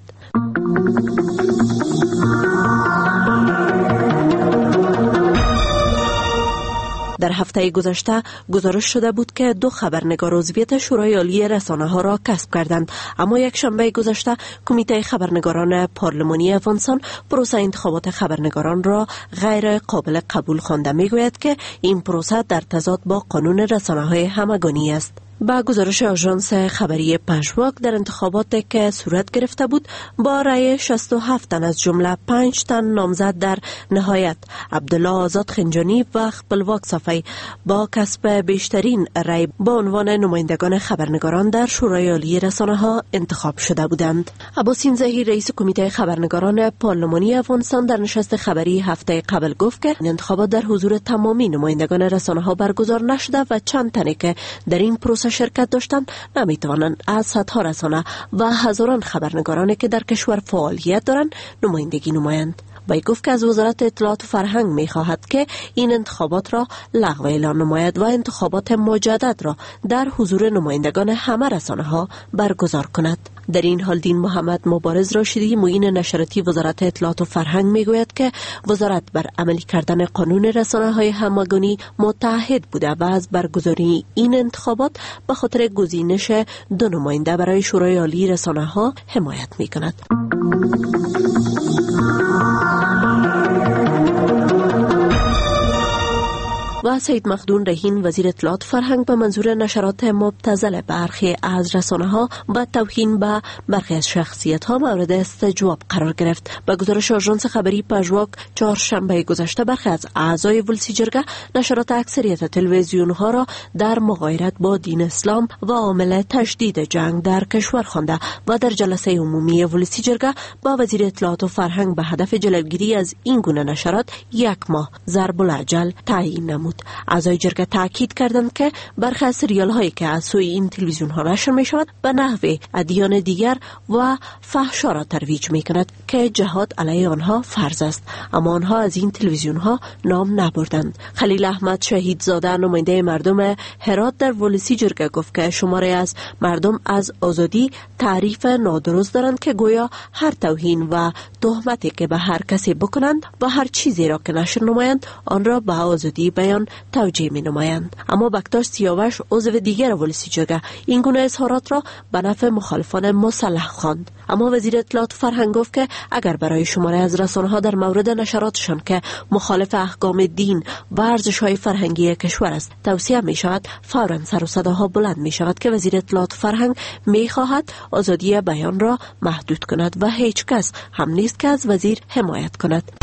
[SPEAKER 24] در هفته گذشته گزارش شده بود که 2 خبرنگار عضویت شورای عالی رسانه ها را کسب کردند، اما یک شنبه گذشته کمیته خبرنگاران پارلمانی افغانستان پروسه انتخابات خبرنگاران را غیر قابل قبول خوانده. میگوید که این پروسه در تضاد با قانون رسانه های همگانی است. با گزارش آژانس خبری پژواک در انتخاباتی که صورت گرفته بود با رأی 67 تن از جمله 5 تن نامزد در نهایت عبدالله آزاد خنجانی و خپلواک صفی با کسب بیشترین رأی با عنوان نمایندگان خبرنگاران در شورای عالی رسانه‌ها انتخاب شده بودند. عباسین زهیر رئیس کمیته خبرنگاران پارلمانی افغانستان در نشست خبری هفته قبل گفت که انتخابات در حضور تمامی نمایندگان رسانه‌ها برگزار نشده و چند تنی که در این پروسه شرکت داشتند نمیتوانند از صدها رسانه و هزاران خبرنگارانی که در کشور فعالیت دارند نمایندگی نمایند. وی گفت که از وزارت اطلاعات و فرهنگ می خواهد که این انتخابات را لغو اعلان نماید و انتخابات مجدد را در حضور نمایندگان همه رسانه ها برگزار کند. در این حال دین محمد مبارز راشدی معین نشراتی وزارت اطلاعات و فرهنگ می گوید که وزارت بر عملی کردن قانون رسانه های همگانی متعهد بوده و از برگزاری این انتخابات به خاطر گزینش 2 نماینده برای شورای عالی رسانه ها حمایت می کند. و سید مخدون رهین وزیر اطلاعات فرهنگ به منظور نشرات مبتذل برخی از رسانه‌ها و توهین به برخی از شخصیت‌ها مورد استجواب قرار گرفت. با گزارش آژانس خبری پژواک چهارشنبه گذشته برخی از اعضای ولسی جرگه نشرات اکثریت تلویزیون‌ها را در مغایرت با دین اسلام و عامل تشدید جنگ در کشور خوانده و در جلسه عمومی ولسی جرگه با وزیر اطلاعات و فرهنگ به هدف جلوگیری از این گونه نشرات 1 ماه ضرب الاجل تعیین نمود. اعضای جرگه تاکید کردند که برخی از سریال هایی که از سوی این تلویزیون ها نشر می شود به نحو ادیان دیگر و فحشا را ترویج می کند که جهاد علیه آنها فرض است، اما آنها از این تلویزیون ها نام نبردند. خلیل احمد شهیدزاده نماینده مردم هرات در ولسی جرگه گفت که شماری از مردم از آزادی تعریف نادرست دارند که گویا هر توهین و تهمتی که به هر کسی بکنند و هر چیزی را که نشر نمایند آن را به آزادی بیان توجیه می نمایند. اما بکتاش سیاوش عضو دیگر ولسی جرگه این گونه اظهارات را به نفع مخالفان مسلح خواند. اما وزیر اطلاعات فرهنگ گفت که اگر برای شماره از رسانه‌ها در مورد نشراتشان که مخالف احکام دین و ارزش‌های فرهنگی کشور است توصیه می شود، فوراً سر و صداها بلند می شود که وزیر اطلاعات فرهنگ می خواهد آزادی بیان را محدود کند و هیچ کس هم نیست که از وزیر حمایت کند.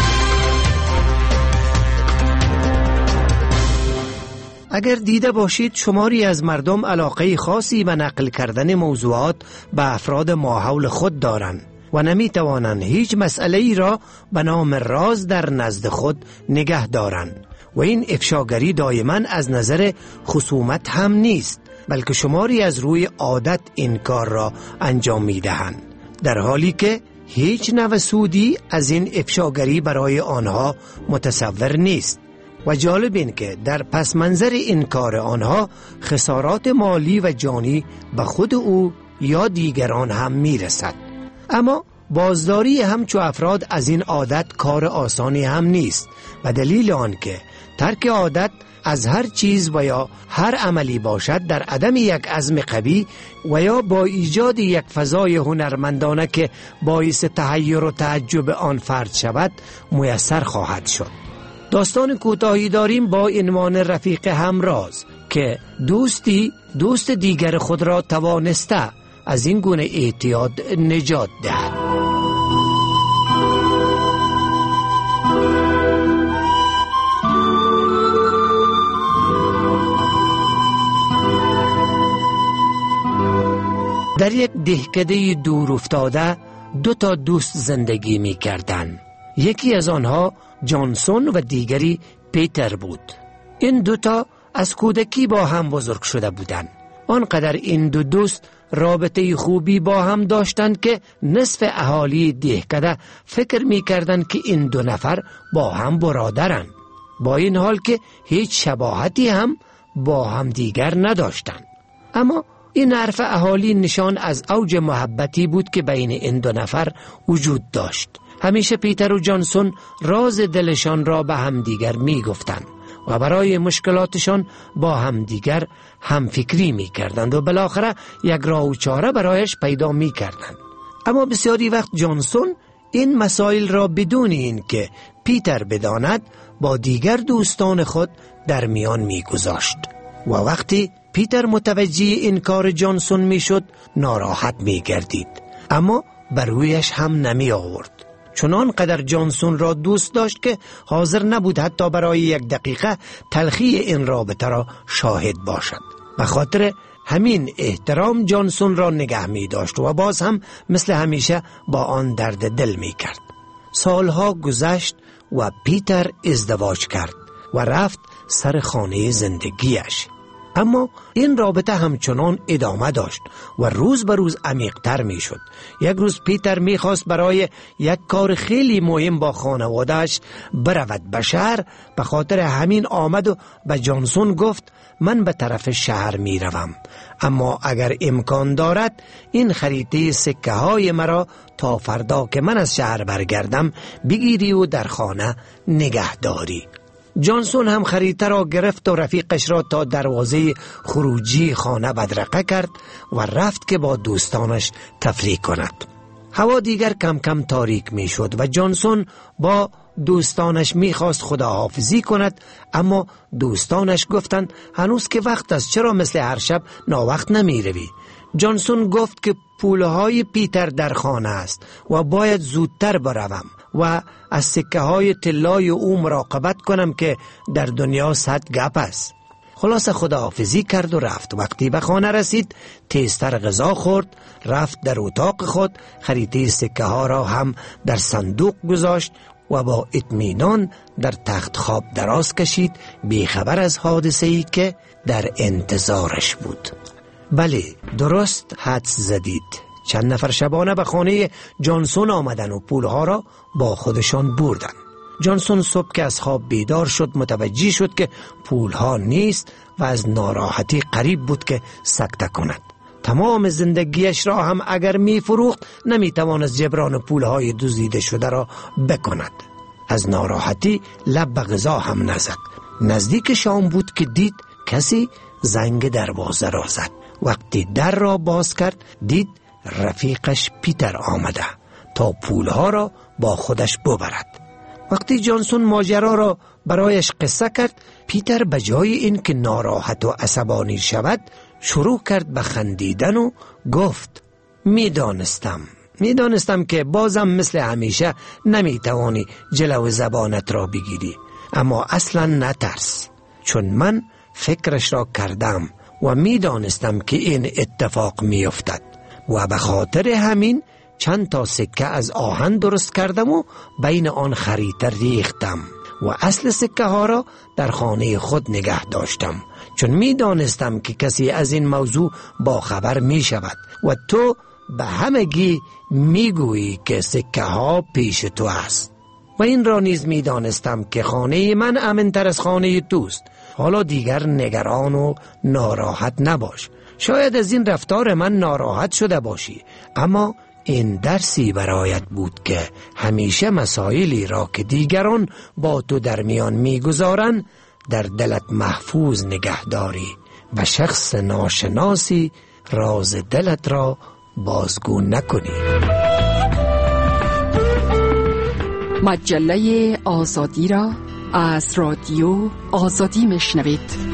[SPEAKER 23] اگر دیده باشید شماری از مردم علاقه خاصی به نقل کردن موضوعات به افراد ماحول خود دارند و نمی توانند هیچ مسئله ای را به نام راز در نزد خود نگه دارند و این افشاگری دائما از نظر خصومت هم نیست، بلکه شماری از روی عادت این کار را انجام می دهند، در حالی که هیچ نوع سودی از این افشاگری برای آنها متصور نیست. و جالب این که در پس منظر این کار آنها خسارات مالی و جانی به خود او یا دیگران هم میرسد. اما بازداری همچو افراد از این عادت کار آسانی هم نیست و دلیل آن که ترک عادت از هر چیز و یا هر عملی باشد در عدم یک عزم قوی و یا با ایجاد یک فضای هنرمندانه که باعث تحیر و تعجب آن فرد شود میسر خواهد شد. داستان کوتاهی داریم با عنوان رفیق همراز که دوست دیگر خود را توانسته از این گونه اعتیاد نجات دهد. در یک دهکده دور افتاده 2 دوست زندگی می کردند. یکی از آنها جانسون و دیگری پیتر بود. این 2 از کودکی با هم بزرگ شده بودند. آنقدر این 2 دوست رابطه خوبی با هم داشتند که نصف اهالی دهکده فکر می کردند که این 2 نفر با هم برادرند، با این حال که هیچ شباهتی هم با هم دیگر نداشتند. اما این حرف اهالی نشان از اوج محبتی بود که بین این 2 نفر وجود داشت. همیشه پیتر و جانسون راز دلشان را به همدیگر می گفتند و برای مشکلاتشان با همدیگر هم فکری می کردند و بالاخره یک راه و چاره برایش پیدا می کردند. اما بسیاری وقت جانسون این مسائل را بدون این که پیتر بداند با دیگر دوستان خود در میان می گذاشت و وقتی پیتر متوجه این کار جانسون می شد ناراحت می گردید، اما بر رویش هم نمی آورد. چنان قدر جانسون را دوست داشت که حاضر نبود حتی برای 1 دقیقه تلخی این رابطه را شاهد باشد. به خاطر همین احترام جانسون را نگه می داشت و باز هم مثل همیشه با آن درد دل می کرد. سالها گذشت و پیتر ازدواج کرد و رفت سر خانه زندگیش. اما این رابطه همچنان ادامه داشت و روز به روز عمیق‌تر می شد. یک روز پیتر می خواست برای یک کار خیلی مهم با خانوادهش برود به شهر. به خاطر همین آمد و به جانسون گفت من به طرف شهر می روم، اما اگر امکان دارد این خریطه سکه های مرا تا فردا که من از شهر برگردم بگیری و در خانه نگه داری. جانسون هم خریطه را گرفت و رفیقش را تا دروازه خروجی خانه بدرقه کرد و رفت که با دوستانش تفریح کند. هوا دیگر کم کم تاریک می شد و جانسون با دوستانش می خواست خداحافظی کند، اما دوستانش گفتند هنوز که وقت است، چرا مثل هر شب ناوقت نمی روی؟ جانسون گفت که پولهای پیتر در خانه است و باید زودتر بروم و از سکه های طلای او مراقبت کنم که در دنیا 100 گپ است. خلاص خداحافظی کرد و رفت. وقتی به خانه رسید تیزتر غذا خورد، رفت در اتاق خود، خریطه سکه ها را هم در صندوق گذاشت و با اطمینان در تخت خواب دراز کشید، بیخبر از حادثه‌ای که در انتظارش بود. بله، درست حدس زدید. چند نفر شبانه به خانه جانسون آمدن و پولها را با خودشان بردن. جانسون صبح که از خواب بیدار شد متوجه شد که پولها نیست و از ناراحتی قریب بود که سکته کند. تمام زندگیش را هم اگر می فروخت نمی توانست جبران پولهای دزدیده شده را بکند. از ناراحتی لب به غذا هم نزد. نزدیک شام بود که دید کسی زنگ دروازه را زد. وقتی در را باز کرد دید رفیقش پیتر آمده تا پولها را با خودش ببرد. وقتی جانسون ماجرا را برایش قصه کرد، پیتر به جای این که ناراحت و عصبانی شود شروع کرد به خندیدن و گفت میدانستم که بازم مثل همیشه نمیتوانی جلو زبانت را بگیری، اما اصلا نترس، چون من فکرش را کردم و میدانستم که این اتفاق میافتد و به خاطر همین چند تا سکه از آهن درست کردم و بین آن خریطه ریختم و اصل سکه ها را در خانه خود نگه داشتم، چون می دانستم که کسی از این موضوع با خبر می شود و تو به همگی می گویی که سکه ها پیش تو است. و این را نیز می دانستم که خانه من امن‌تر از خانه توست. حالا دیگر نگران و ناراحت نباش. شاید از این رفتار من ناراحت شده باشی، اما این درسی برایت بود که همیشه مسائلی را که دیگران با تو در میان میگذارن در دلت محفوظ نگه داری و شخص ناشناسی راز دلت را بازگو نکنی.
[SPEAKER 2] مجله آزادی را از رادیو آزادی میشنوید.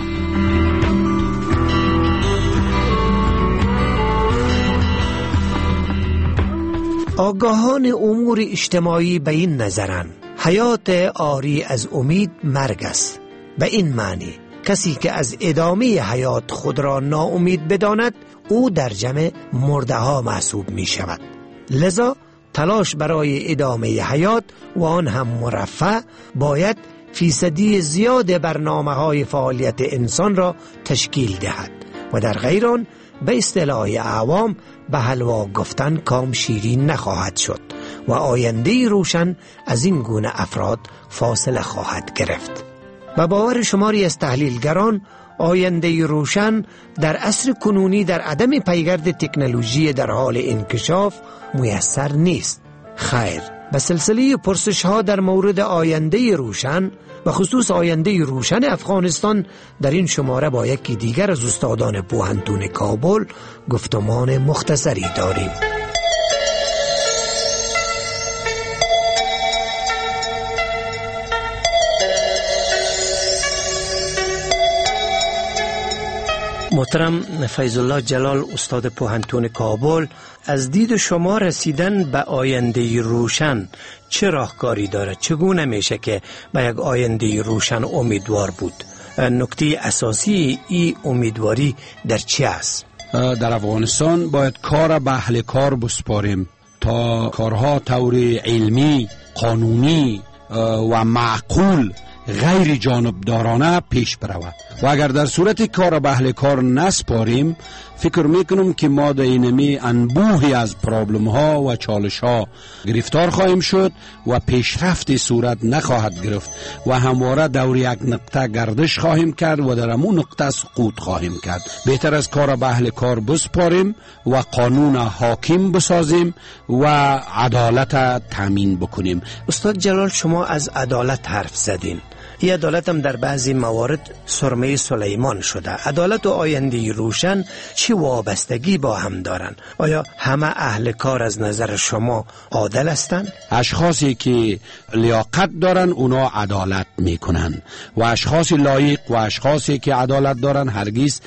[SPEAKER 23] آگاهان امور اجتماعی به این نظرند حیات عاری از امید مرگ است. به این معنی کسی که از ادامه حیات خود را ناامید بداند او در جمع مرده ها محسوب می شود. لذا تلاش برای ادامه حیات و آن هم مرفه باید فیصدی زیاد برنامه های فعالیت انسان را تشکیل دهد و در غیر آن به اصطلاح عوام به حلوا گفتن کام شیرین نخواهد شد و آینده روشن از این گونه افراد فاصله خواهد گرفت. به باور شماری از تحلیلگران آینده روشن در عصر کنونی در عدم پیگرد تکنولوژی در حال انکشاف میسر نیست. خیر، به سلسله پرسش ها در مورد آینده روشن و خصوص آینده روشن افغانستان در این شماره با یکی دیگر از استادان پوهنتون کابل گفتمان مختصری داریم. محترم فیض الله جلال، استاد پوهنتون کابل، از دید شما رسیدن به آینده روشن چه راهکاری دارد؟ چگونه میشه که به یک آینده روشن امیدوار بود؟ نکته اساسی این امیدواری در چی است؟
[SPEAKER 3] در افغانستان باید کار به اهل کار بسپاریم تا کارها طور علمی، قانونی و معقول، غیر جانبدارانه پیش برود. و اگر در صورت کار به اهل کار نسپاریم، فکر میکنم که ما در اینمی انبوهی از پرابلم ها و چالش ها گرفتار خواهیم شد و پیشرفت صورت نخواهد گرفت و همواره دور یک نقطه گردش خواهیم کرد و در همون نقطه سقوط خواهیم کرد. بهتر از کار به اهل کار بسپاریم و قانون حاکم بسازیم و عدالت تامین بکنیم.
[SPEAKER 23] استاد جلال، شما از عدالت حرف زدین. این عدالت هم در بعضی موارد سرمه سلیمان شده. عدالت و آینده روشن چی وابستگی با هم دارن؟ آیا همه اهل کار از نظر شما عادل هستند؟
[SPEAKER 3] اشخاصی که لیاقت دارن اونا عدالت میکنن و اشخاص لایق و اشخاصی که عدالت دارن هرگز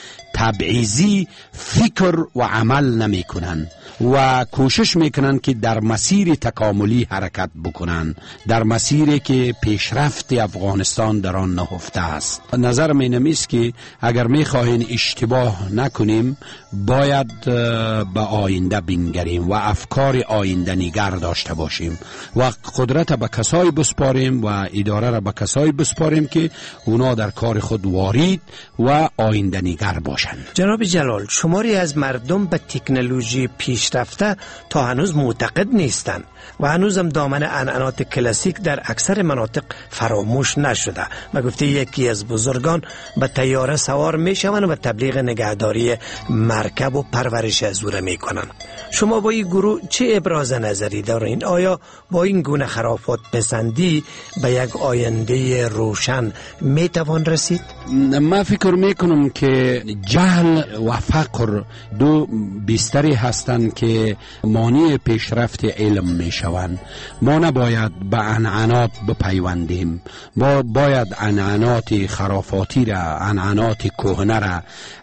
[SPEAKER 3] تبعیضی فکر و عمل نمی کنن و کوشش میکنن که در مسیر تکاملی حرکت بکنن، در مسیری که پیشرفت افغانستان در آن نهفته است. نظر من اینست که اگر میخواهیم اشتباه نکنیم باید به آینده بنگریم و افکار آینده نگر داشته باشیم و قدرت به کسایی بسپاریم و اداره را به کسایی بسپاریم که اونا در کار خود وارد و آینده نگر باشند.
[SPEAKER 23] جناب جلال، شماری از مردم به تکنولوژی پیشرفته تا هنوز معتقد نیستند و هنوزم دامن عنعنات کلاسیک در اکثر مناطق فراموش نشده. و گفته یکی از بزرگان به طیاره سوار میشوند و تبلیغ نگهداری مرکب و پرورش از او می کنند. شما با این گروه چه ابراز نظری دارین؟ آیا با این گونه خرافات پسندی به یک آینده روشن می توان رسید؟
[SPEAKER 3] من فکر میکنم که جهل و فقر دو بستری هستند که مانع پیشرفت علم می شوند. ما نباید به عنعنات بپیوندیم، ما باید عنعنات خرافاتی را، عنعنات کهنه را،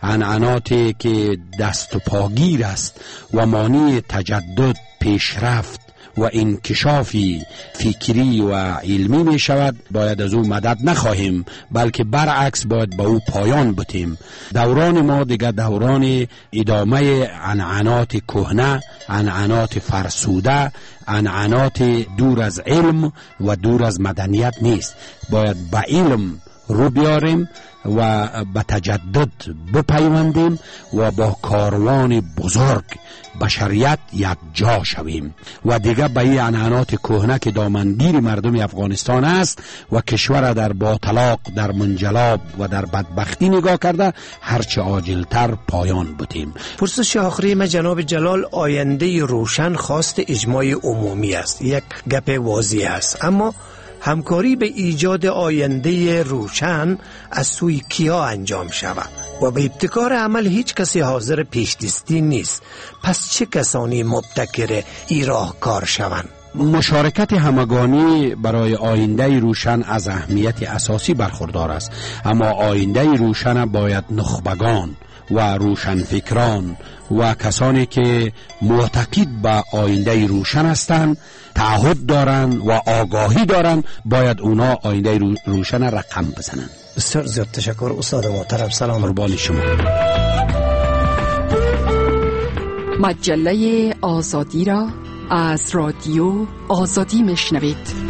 [SPEAKER 3] عنعناتی که دست و پاگیر است و مانع تجدد، پیشرفت و انکشافی فکری و علمی می شود، باید از او مدد نخواهیم بلکه برعکس باید با او پایان بتیم. دوران ما دیگر دوران ادامه عنعنات کهنه، عنعنات فرسوده، عنعنات دور از علم و دور از مدنیت نیست. باید با علم رو بیاریم و به تجدد بپیوندیم و با کاروان بزرگ بشریت یک جا شویم و دیگه به این عنعنات کهنه که دامنگیر مردم افغانستان است و کشور در باطلاق، در منجلاب و در بدبختی نگاه کرده هرچه عاجلتر پایان بتیم.
[SPEAKER 23] پرسش آخری من جناب جلال، آینده روشن خواست اجماع عمومی است، یک گپ واضح است، اما همکاری به ایجاد آینده روشن از سوی کیا انجام شود و به ابتکار عمل هیچ کسی حاضر پیشدستی نیست. پس چه کسانی مبتکر ای راهکار شوند؟
[SPEAKER 3] مشارکت همگانی برای آینده روشن از اهمیت اساسی برخوردار است، اما آینده روشن باید نخبگان و روشنفکران و کسانی که معتقد به آینده روشن هستند، تعهد دارند و آگاهی دارند، باید اونا آینده روشن رقم بزنند.
[SPEAKER 23] بسیار زیاد تشکر استاد محترم. سلام.
[SPEAKER 3] قربان شما.
[SPEAKER 2] مجله آزادی را از رادیو آزادی میشنوید.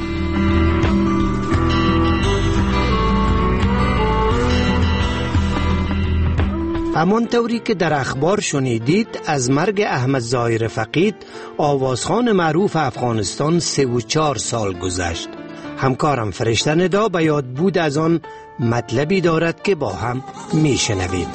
[SPEAKER 23] همان طوری که در اخبار شنیدید، از مرگ احمد ظاهر فقید، آوازخوان معروف افغانستان 34 سال گذشت. همکارم فرشته ندا به یاد بود از آن مطلبی دارد که با هم میشنویم.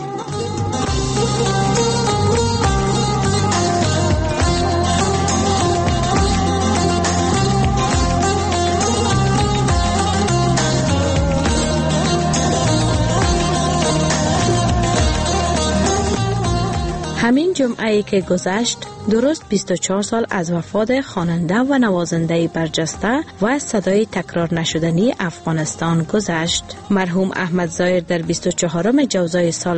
[SPEAKER 7] همین جمعه‌ای که گذشت درست 24 سال از وفات خواننده و نوازنده برجسته و صدای تکرار نشدنی افغانستان گذشت. مرحوم احمد ظاهر در 24 جوزای سال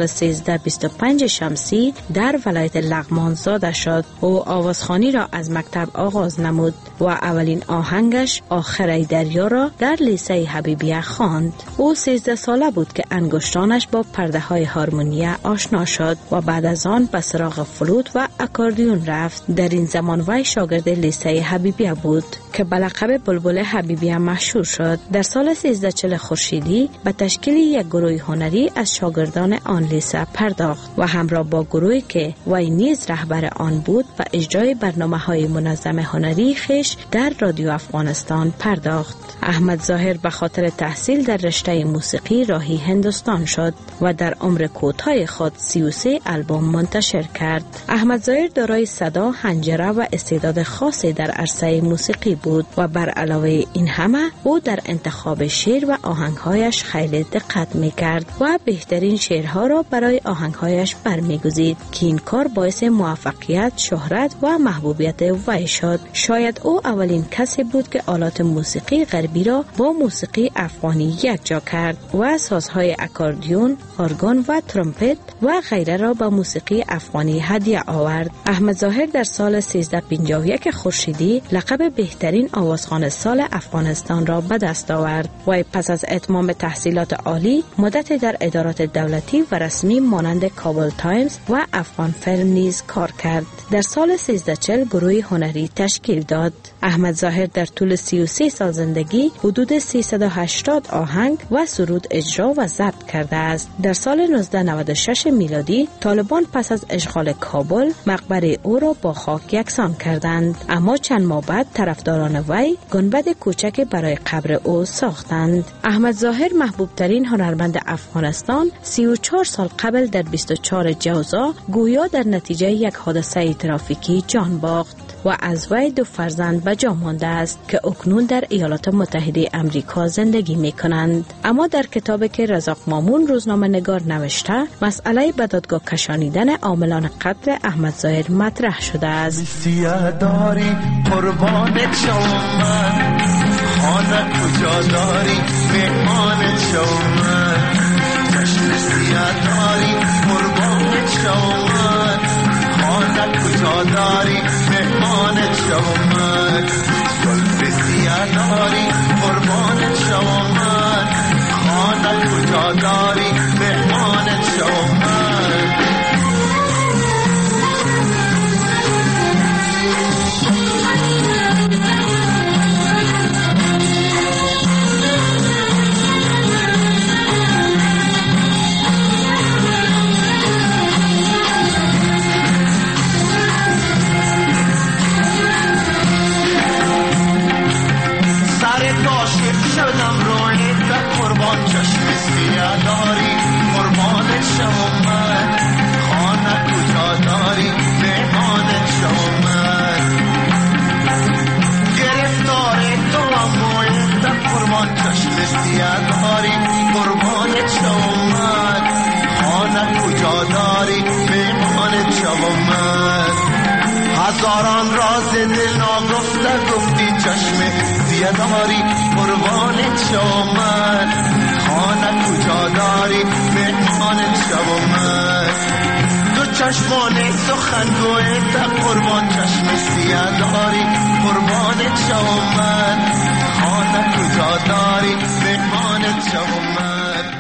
[SPEAKER 7] 1325 شمسی در ولایت لغمان زاده شد. او آوازخوانی را از مکتب آغاز نمود و اولین آهنگش آخر دریا را در لیسه حبیبیه خواند. او 13 ساله بود که انگشتانش با پرده های هارمونیه آشنا شد و بعد از آن به سراغ فلوت و اکاردیون رفت. در این زمان وی شاگرد لیسه حبیبیه بود که به لقب بلبل حبیبیه مشهور شد. در سال 1340 خورشیدی به تشکیل یک گروه هنری از شاگردان آن لیسه پرداخت و همراه با گروهی که وی نیز رهبر آن بود و اجرای برنامه‌های منظم هنری خیش در رادیو افغانستان پرداخت. احمد ظاهر به خاطر تحصیل در رشته موسیقی راهی هندوستان شد و در عمر کوتاه خود 33 آلبوم منتشر کرد. احمد ظاهر دارای صدا، حنجره و استعداد خاصی در عرصه موسیقی بود و بر علاوه این همه او در انتخاب شعر و آهنگهایش خیلی دقت می‌کرد و بهترین شعرها را برای آهنگهایش برمی‌گزید که این کار باعث موفقیت، شهرت و محبوبیت وی شد. شاید او اولین کسی بود که آلات موسیقی غربی را با موسیقی افغانی یک جا کرد و سازهای اکاردیون، ارگان و ترومپت و غیره را به موسیقی افغانی هدیه آورد. احمد ظاهر در سال 1351 خورشیدی لقب بهترین آوازخوان سال افغانستان را به دست آورد و پس از اتمام تحصیلات عالی مدت در ادارات دولتی و رسمی مانند کابل تایمز و افغان فیلم نیز کار کرد. در سال 1340 گروه هنری تشکیل داد. احمد ظاهر در طول 33 سال زندگی حدود 380 آهنگ و سرود اجرا و ضبط کرده است. در سال 1996 میلادی طالبان پس از اشغال کابل مقبره او را با خاک یکسان کردند، اما چند ماه بعد طرفداران وی گنبد کوچک برای قبر او ساختند. احمد ظاهر محبوب ترین هنرمند افغانستان 34 سال قبل در 24 جوزا گویا در نتیجه یک حادثه ترافیکی جان باخت و از وی 2 فرزند به جا مانده است که اکنون در ایالات متحده امریکا زندگی می کنند. اما در کتابی که رزاق مامون روزنامه نگار نوشته، مسئله به دادگاه کشانیدن عاملان قتل احمد ظاهر مطرح شده است.
[SPEAKER 8] سیاداری قربانت شوم من، خانه کجا داری مهمانت شوم من، چشم سیاداری قربانت شوم من، خانه کجا داری مهمانت شوم من، زلف سیاداری قربانت شوم من، خانه کجا داری مهمانت شوم من. شدم رویت قربان چشم سیاداری قربانت شوم من، خانه کجا داری مهمانت شوم من، گرفتار تو هم رویت قربان چشم سیاداری قربانت شوم من، خانه کجا داری مهمانت شوم من، هزاران راز دل ناگفته گفتی چشم سیاداری قربانت شوم من، خانه کجا داری مهمانت شوم من، تو چشمان سخنگویت قربان چشم سیاداری قربانت شوم من، خانه کجا داری مهمانت شوم من.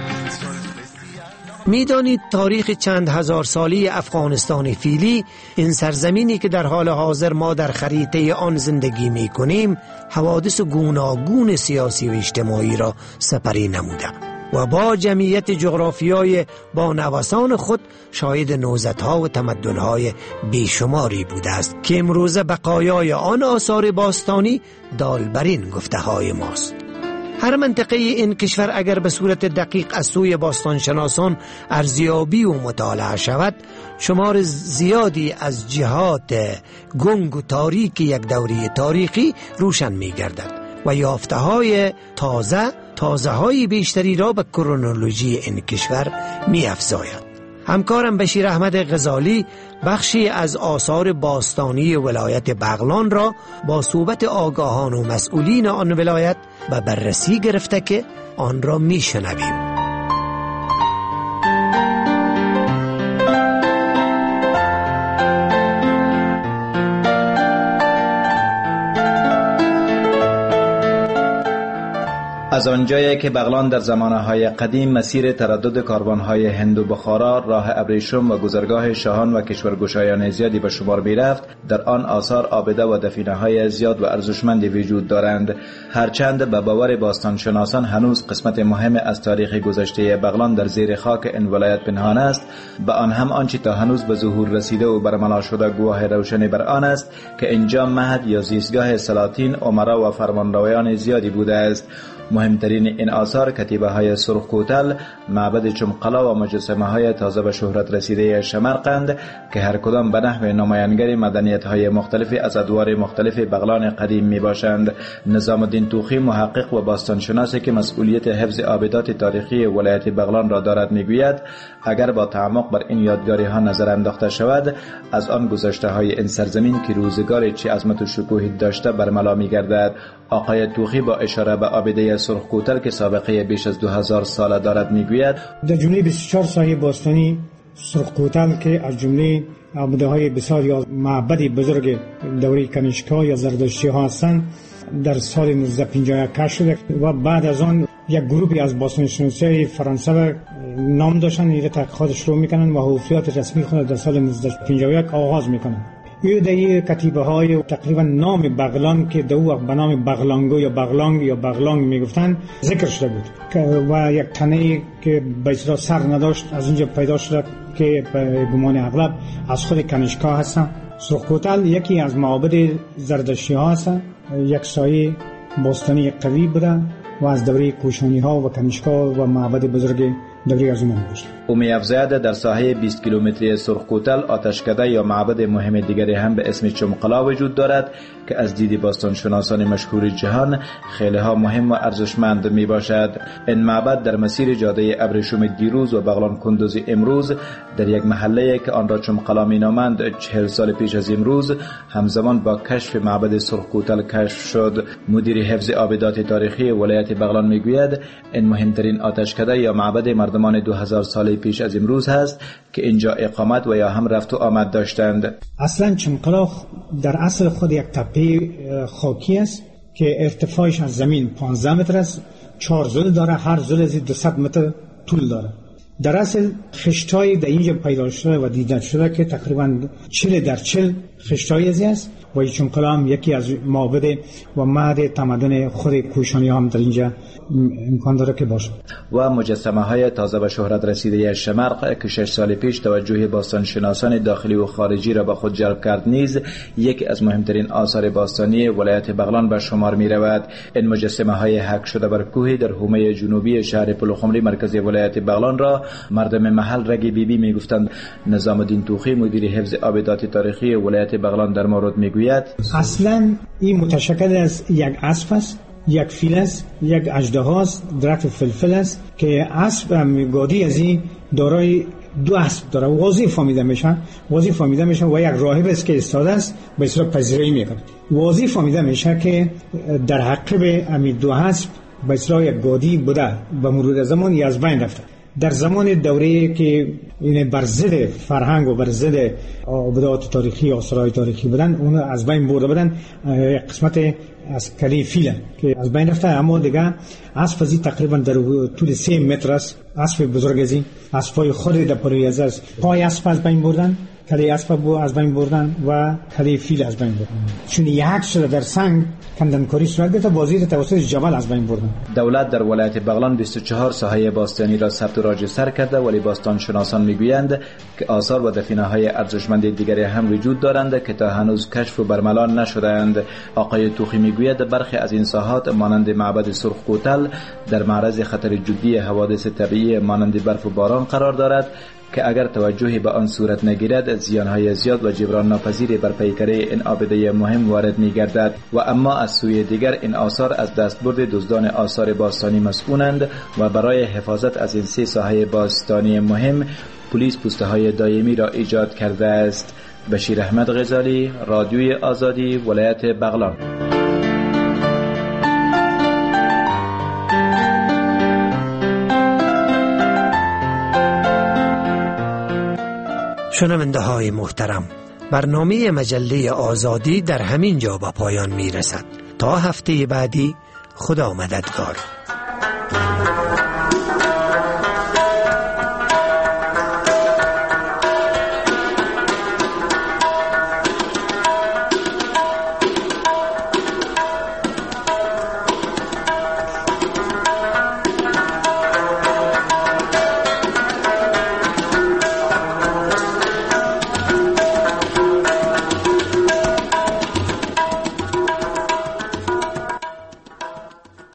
[SPEAKER 23] میدانید تاریخ چند هزار سالی افغانستان فیلی، این سرزمینی که در حال حاضر ما در خریطه آن زندگی می کنیم، حوادث گوناگون سیاسی و اجتماعی را سپری نموده و با جمعیت جغرافیای با نوسان خود شاهد نهضت‌ها و تمدن‌های بیشماری بوده است که امروزه بقایای آن آثار باستانی دالبرین گفته‌های ماست. هر منطقه این کشور اگر به صورت دقیق از سوی باستانشناسان ارزیابی و مطالعه شود، شمار زیادی از جهات گنگ و تاریک یک دوره تاریخی روشن می گردد و یافته‌های تازه های بیشتری را به کرونولوژی این کشور می افزاید. همکارم بشیر احمد غزالی بخشی از آثار باستانی ولایت بغلان را با صحبت آگاهان و مسئولین آن ولایت به بررسی گرفته که آن را میشنویم.
[SPEAKER 4] از آنجایی که بغلان در زمانهای قدیم مسیر تردد کاروانهای هند و بخارا، راه ابریشم و گذرگاه شاهان و کشورگشایان زیادی به شمار می‌رفت، در آن آثار عابده و دفینه‌های زیاد و ارزشمندی وجود دارند. هرچند به باور باستانشناسان هنوز قسمت مهم از تاریخ گذشته بغلان در زیر خاک این ولایت پنهان است، به آن هم آنچه تا هنوز به ظهور رسیده و برملا شده گواه روشنی بر آن است که اینجا مهد یا زیستگاه سلاطین، امرا و فرمانروایان زیادی بوده است. مهمترین این آثار کتیبه های سرخ کوتل، معبد چمقلا و مجسمه های تازه به شهرت رسیده شمرقند که هر کدام به نحو نمایانگر مدنیت های مختلفی از ادوار مختلف بغلان قدیم می باشند. نظام الدین توخی، محقق و باستانشناسی که مسئولیت حفظ آبدات تاریخی ولایت بغلان را دارد، می گوید اگر با تعمق بر این یادگاری ها نظر انداخته شود، از آن گذشته های این سرزمین که روزگار چه عظمت و شکوهی داشته برملا می گردد. آقای توخی با اشاره به آبده سرخ کوتل که سابقه بیش از 2000 ساله دارد میگوید
[SPEAKER 9] در جمله 24 سایه باستانی سرخ کوتل که از جمله آبده های بسیار یا معبد بزرگ دوره کنیشکا یا زردشتی ها هستند، در سال 1951 کشف شده و بعد از آن یک گروهی از باستانشناسان فرانسه نام داشتن، این تحقیقات شروع میکنن و حفریات رسمی خود در سال 1951 آغاز میکنن. در کتیبه های تقریبا نام بغلان که دو به نام بغلانگو یا بغلانگ یا بغلانگ میگفتن ذکر شده بود و یک تنه که به اصطلاح سر نداشت از اینجا پیدا شده که به گمان اغلب از خود کنیشکا هستن. سرخ کوتل یکی از معابد زردشتی ها هستن، یک سایه باستانی قوی بوده و از دوره کوشانی ها و کنیشکا و معبد بزرگ دوره ارزمان بود.
[SPEAKER 4] او می‌افزاید در ساحه 20 کیلومتری سرخ کوتل آتشکده یا معبد مهم دیگری هم به اسم چمقلا وجود دارد که از دید باستانشناسان مشهور جهان خیلی ها مهم و ارزشمند می باشد. این معبد در مسیر جاده ابریشم دیروز و بغلان کندوز امروز در یک محله که آن را چمقلا می نامند 40 سال پیش از امروز همزمان با کشف معبد سرخ کوتل کشف شد. مدیر حفظ آبدات تاریخی ولایت بغلان می گوید این مهمترین آتشکده یا معبد مردمان 2000 سال پیش از امروز هست که اینجا اقامت و یا هم رفت و آمد داشتند.
[SPEAKER 9] اصلا چمقلا در اصل خود یک تپه خاکی است که ارتفاعش از زمین 15 متر است، 4 زل داره، هر زل از 200 متر طول داره. در اصل خشتای در اینجا پیدا شده و دیده شده که تقریبا 40 در 40 خشتای ازی است و چمقلا هم یکی از معابد و مهد تمدن خود کوشانی هم در اینجا امکان داره که باشه.
[SPEAKER 4] و مجسمه های تازه به شهرت رسیده شمرق که 6 سال پیش توجه باستانشناسان داخلی و خارجی را به خود جلب کرد نیز یکی از مهمترین آثار باستانی ولایت بغلان به شمار می رود. این مجسمه های حک شده بر کوهی در حومه جنوبی شهر پلخمری مرکز ولایت بغلان را مردم محل رگی بیبی می گفتند. نظام الدین توخی مدیر حفظ آبدات تاریخی ولایت بغلان در مورد می گوید
[SPEAKER 9] اصلا این متشکل از یک اسب است، یک فیل است، یک اژدها است، درخت فلفل است که اسب گادی از این دارای دو اسب داره، واضح فهمیده میشه و یک راهب است که استاد است به اصطلاح پذیرایی میکنه. واضح فهمیده میشه که در حقیقت همین دو اسب به اصطلاح یک گادی بوده و مرور زمان از بین رفته. در زمان دوره که این بر ضد فرهنگ و بر ضد آبدات تاریخی و آثار تاریخی بودن، اون از بین برده بودن. قسمت از کلی فیل که از بین رفته، اما دیگه اسب ازی تقریبا در طول 3 متر است. اسب بزرگ ازی، اسبای خود در پرویز است. پای اسب از بین بردن، کلی اسب از بین بردن و کلی فیل از بین بردن. چون یک شده در سنگ کندنکاری صورت گرفت، بازی توسط جبل از بین بردن.
[SPEAKER 4] دولت در ولایت بغلان 24 ساحه باستانی را ثبت و راجستر کرده، ولی باستانشناسان میگویند که آثار و دفینه‌های ارزشمند دیگری هم وجود دارند که تا هنوز کشف و برملا نشده‌اند. آقای توخی میگوید برخی از این ساحات مانند معبد سرخ کوتل در معرض خطر جدی حوادث طبیعی مانند برف و باران قرار دارد که اگر توجهی به آن صورت نگیرد زیانهای زیاد و جبران ناپذیری بر پیکره این آبده مهم وارد می گردد و اما از سوی دیگر این آثار از دستبرد دزدان آثار باستانی مسئولند و برای حفاظت از این سه ساحه باستانی مهم پلیس پوسته های دائمی را ایجاد کرده است. بشیر احمد غزالی، رادیوی آزادی، ولایت بغلان.
[SPEAKER 23] شنونده های محترم، برنامه مجله آزادی در همین جا به پایان می رسد. تا هفته بعدی، خدا مددگار.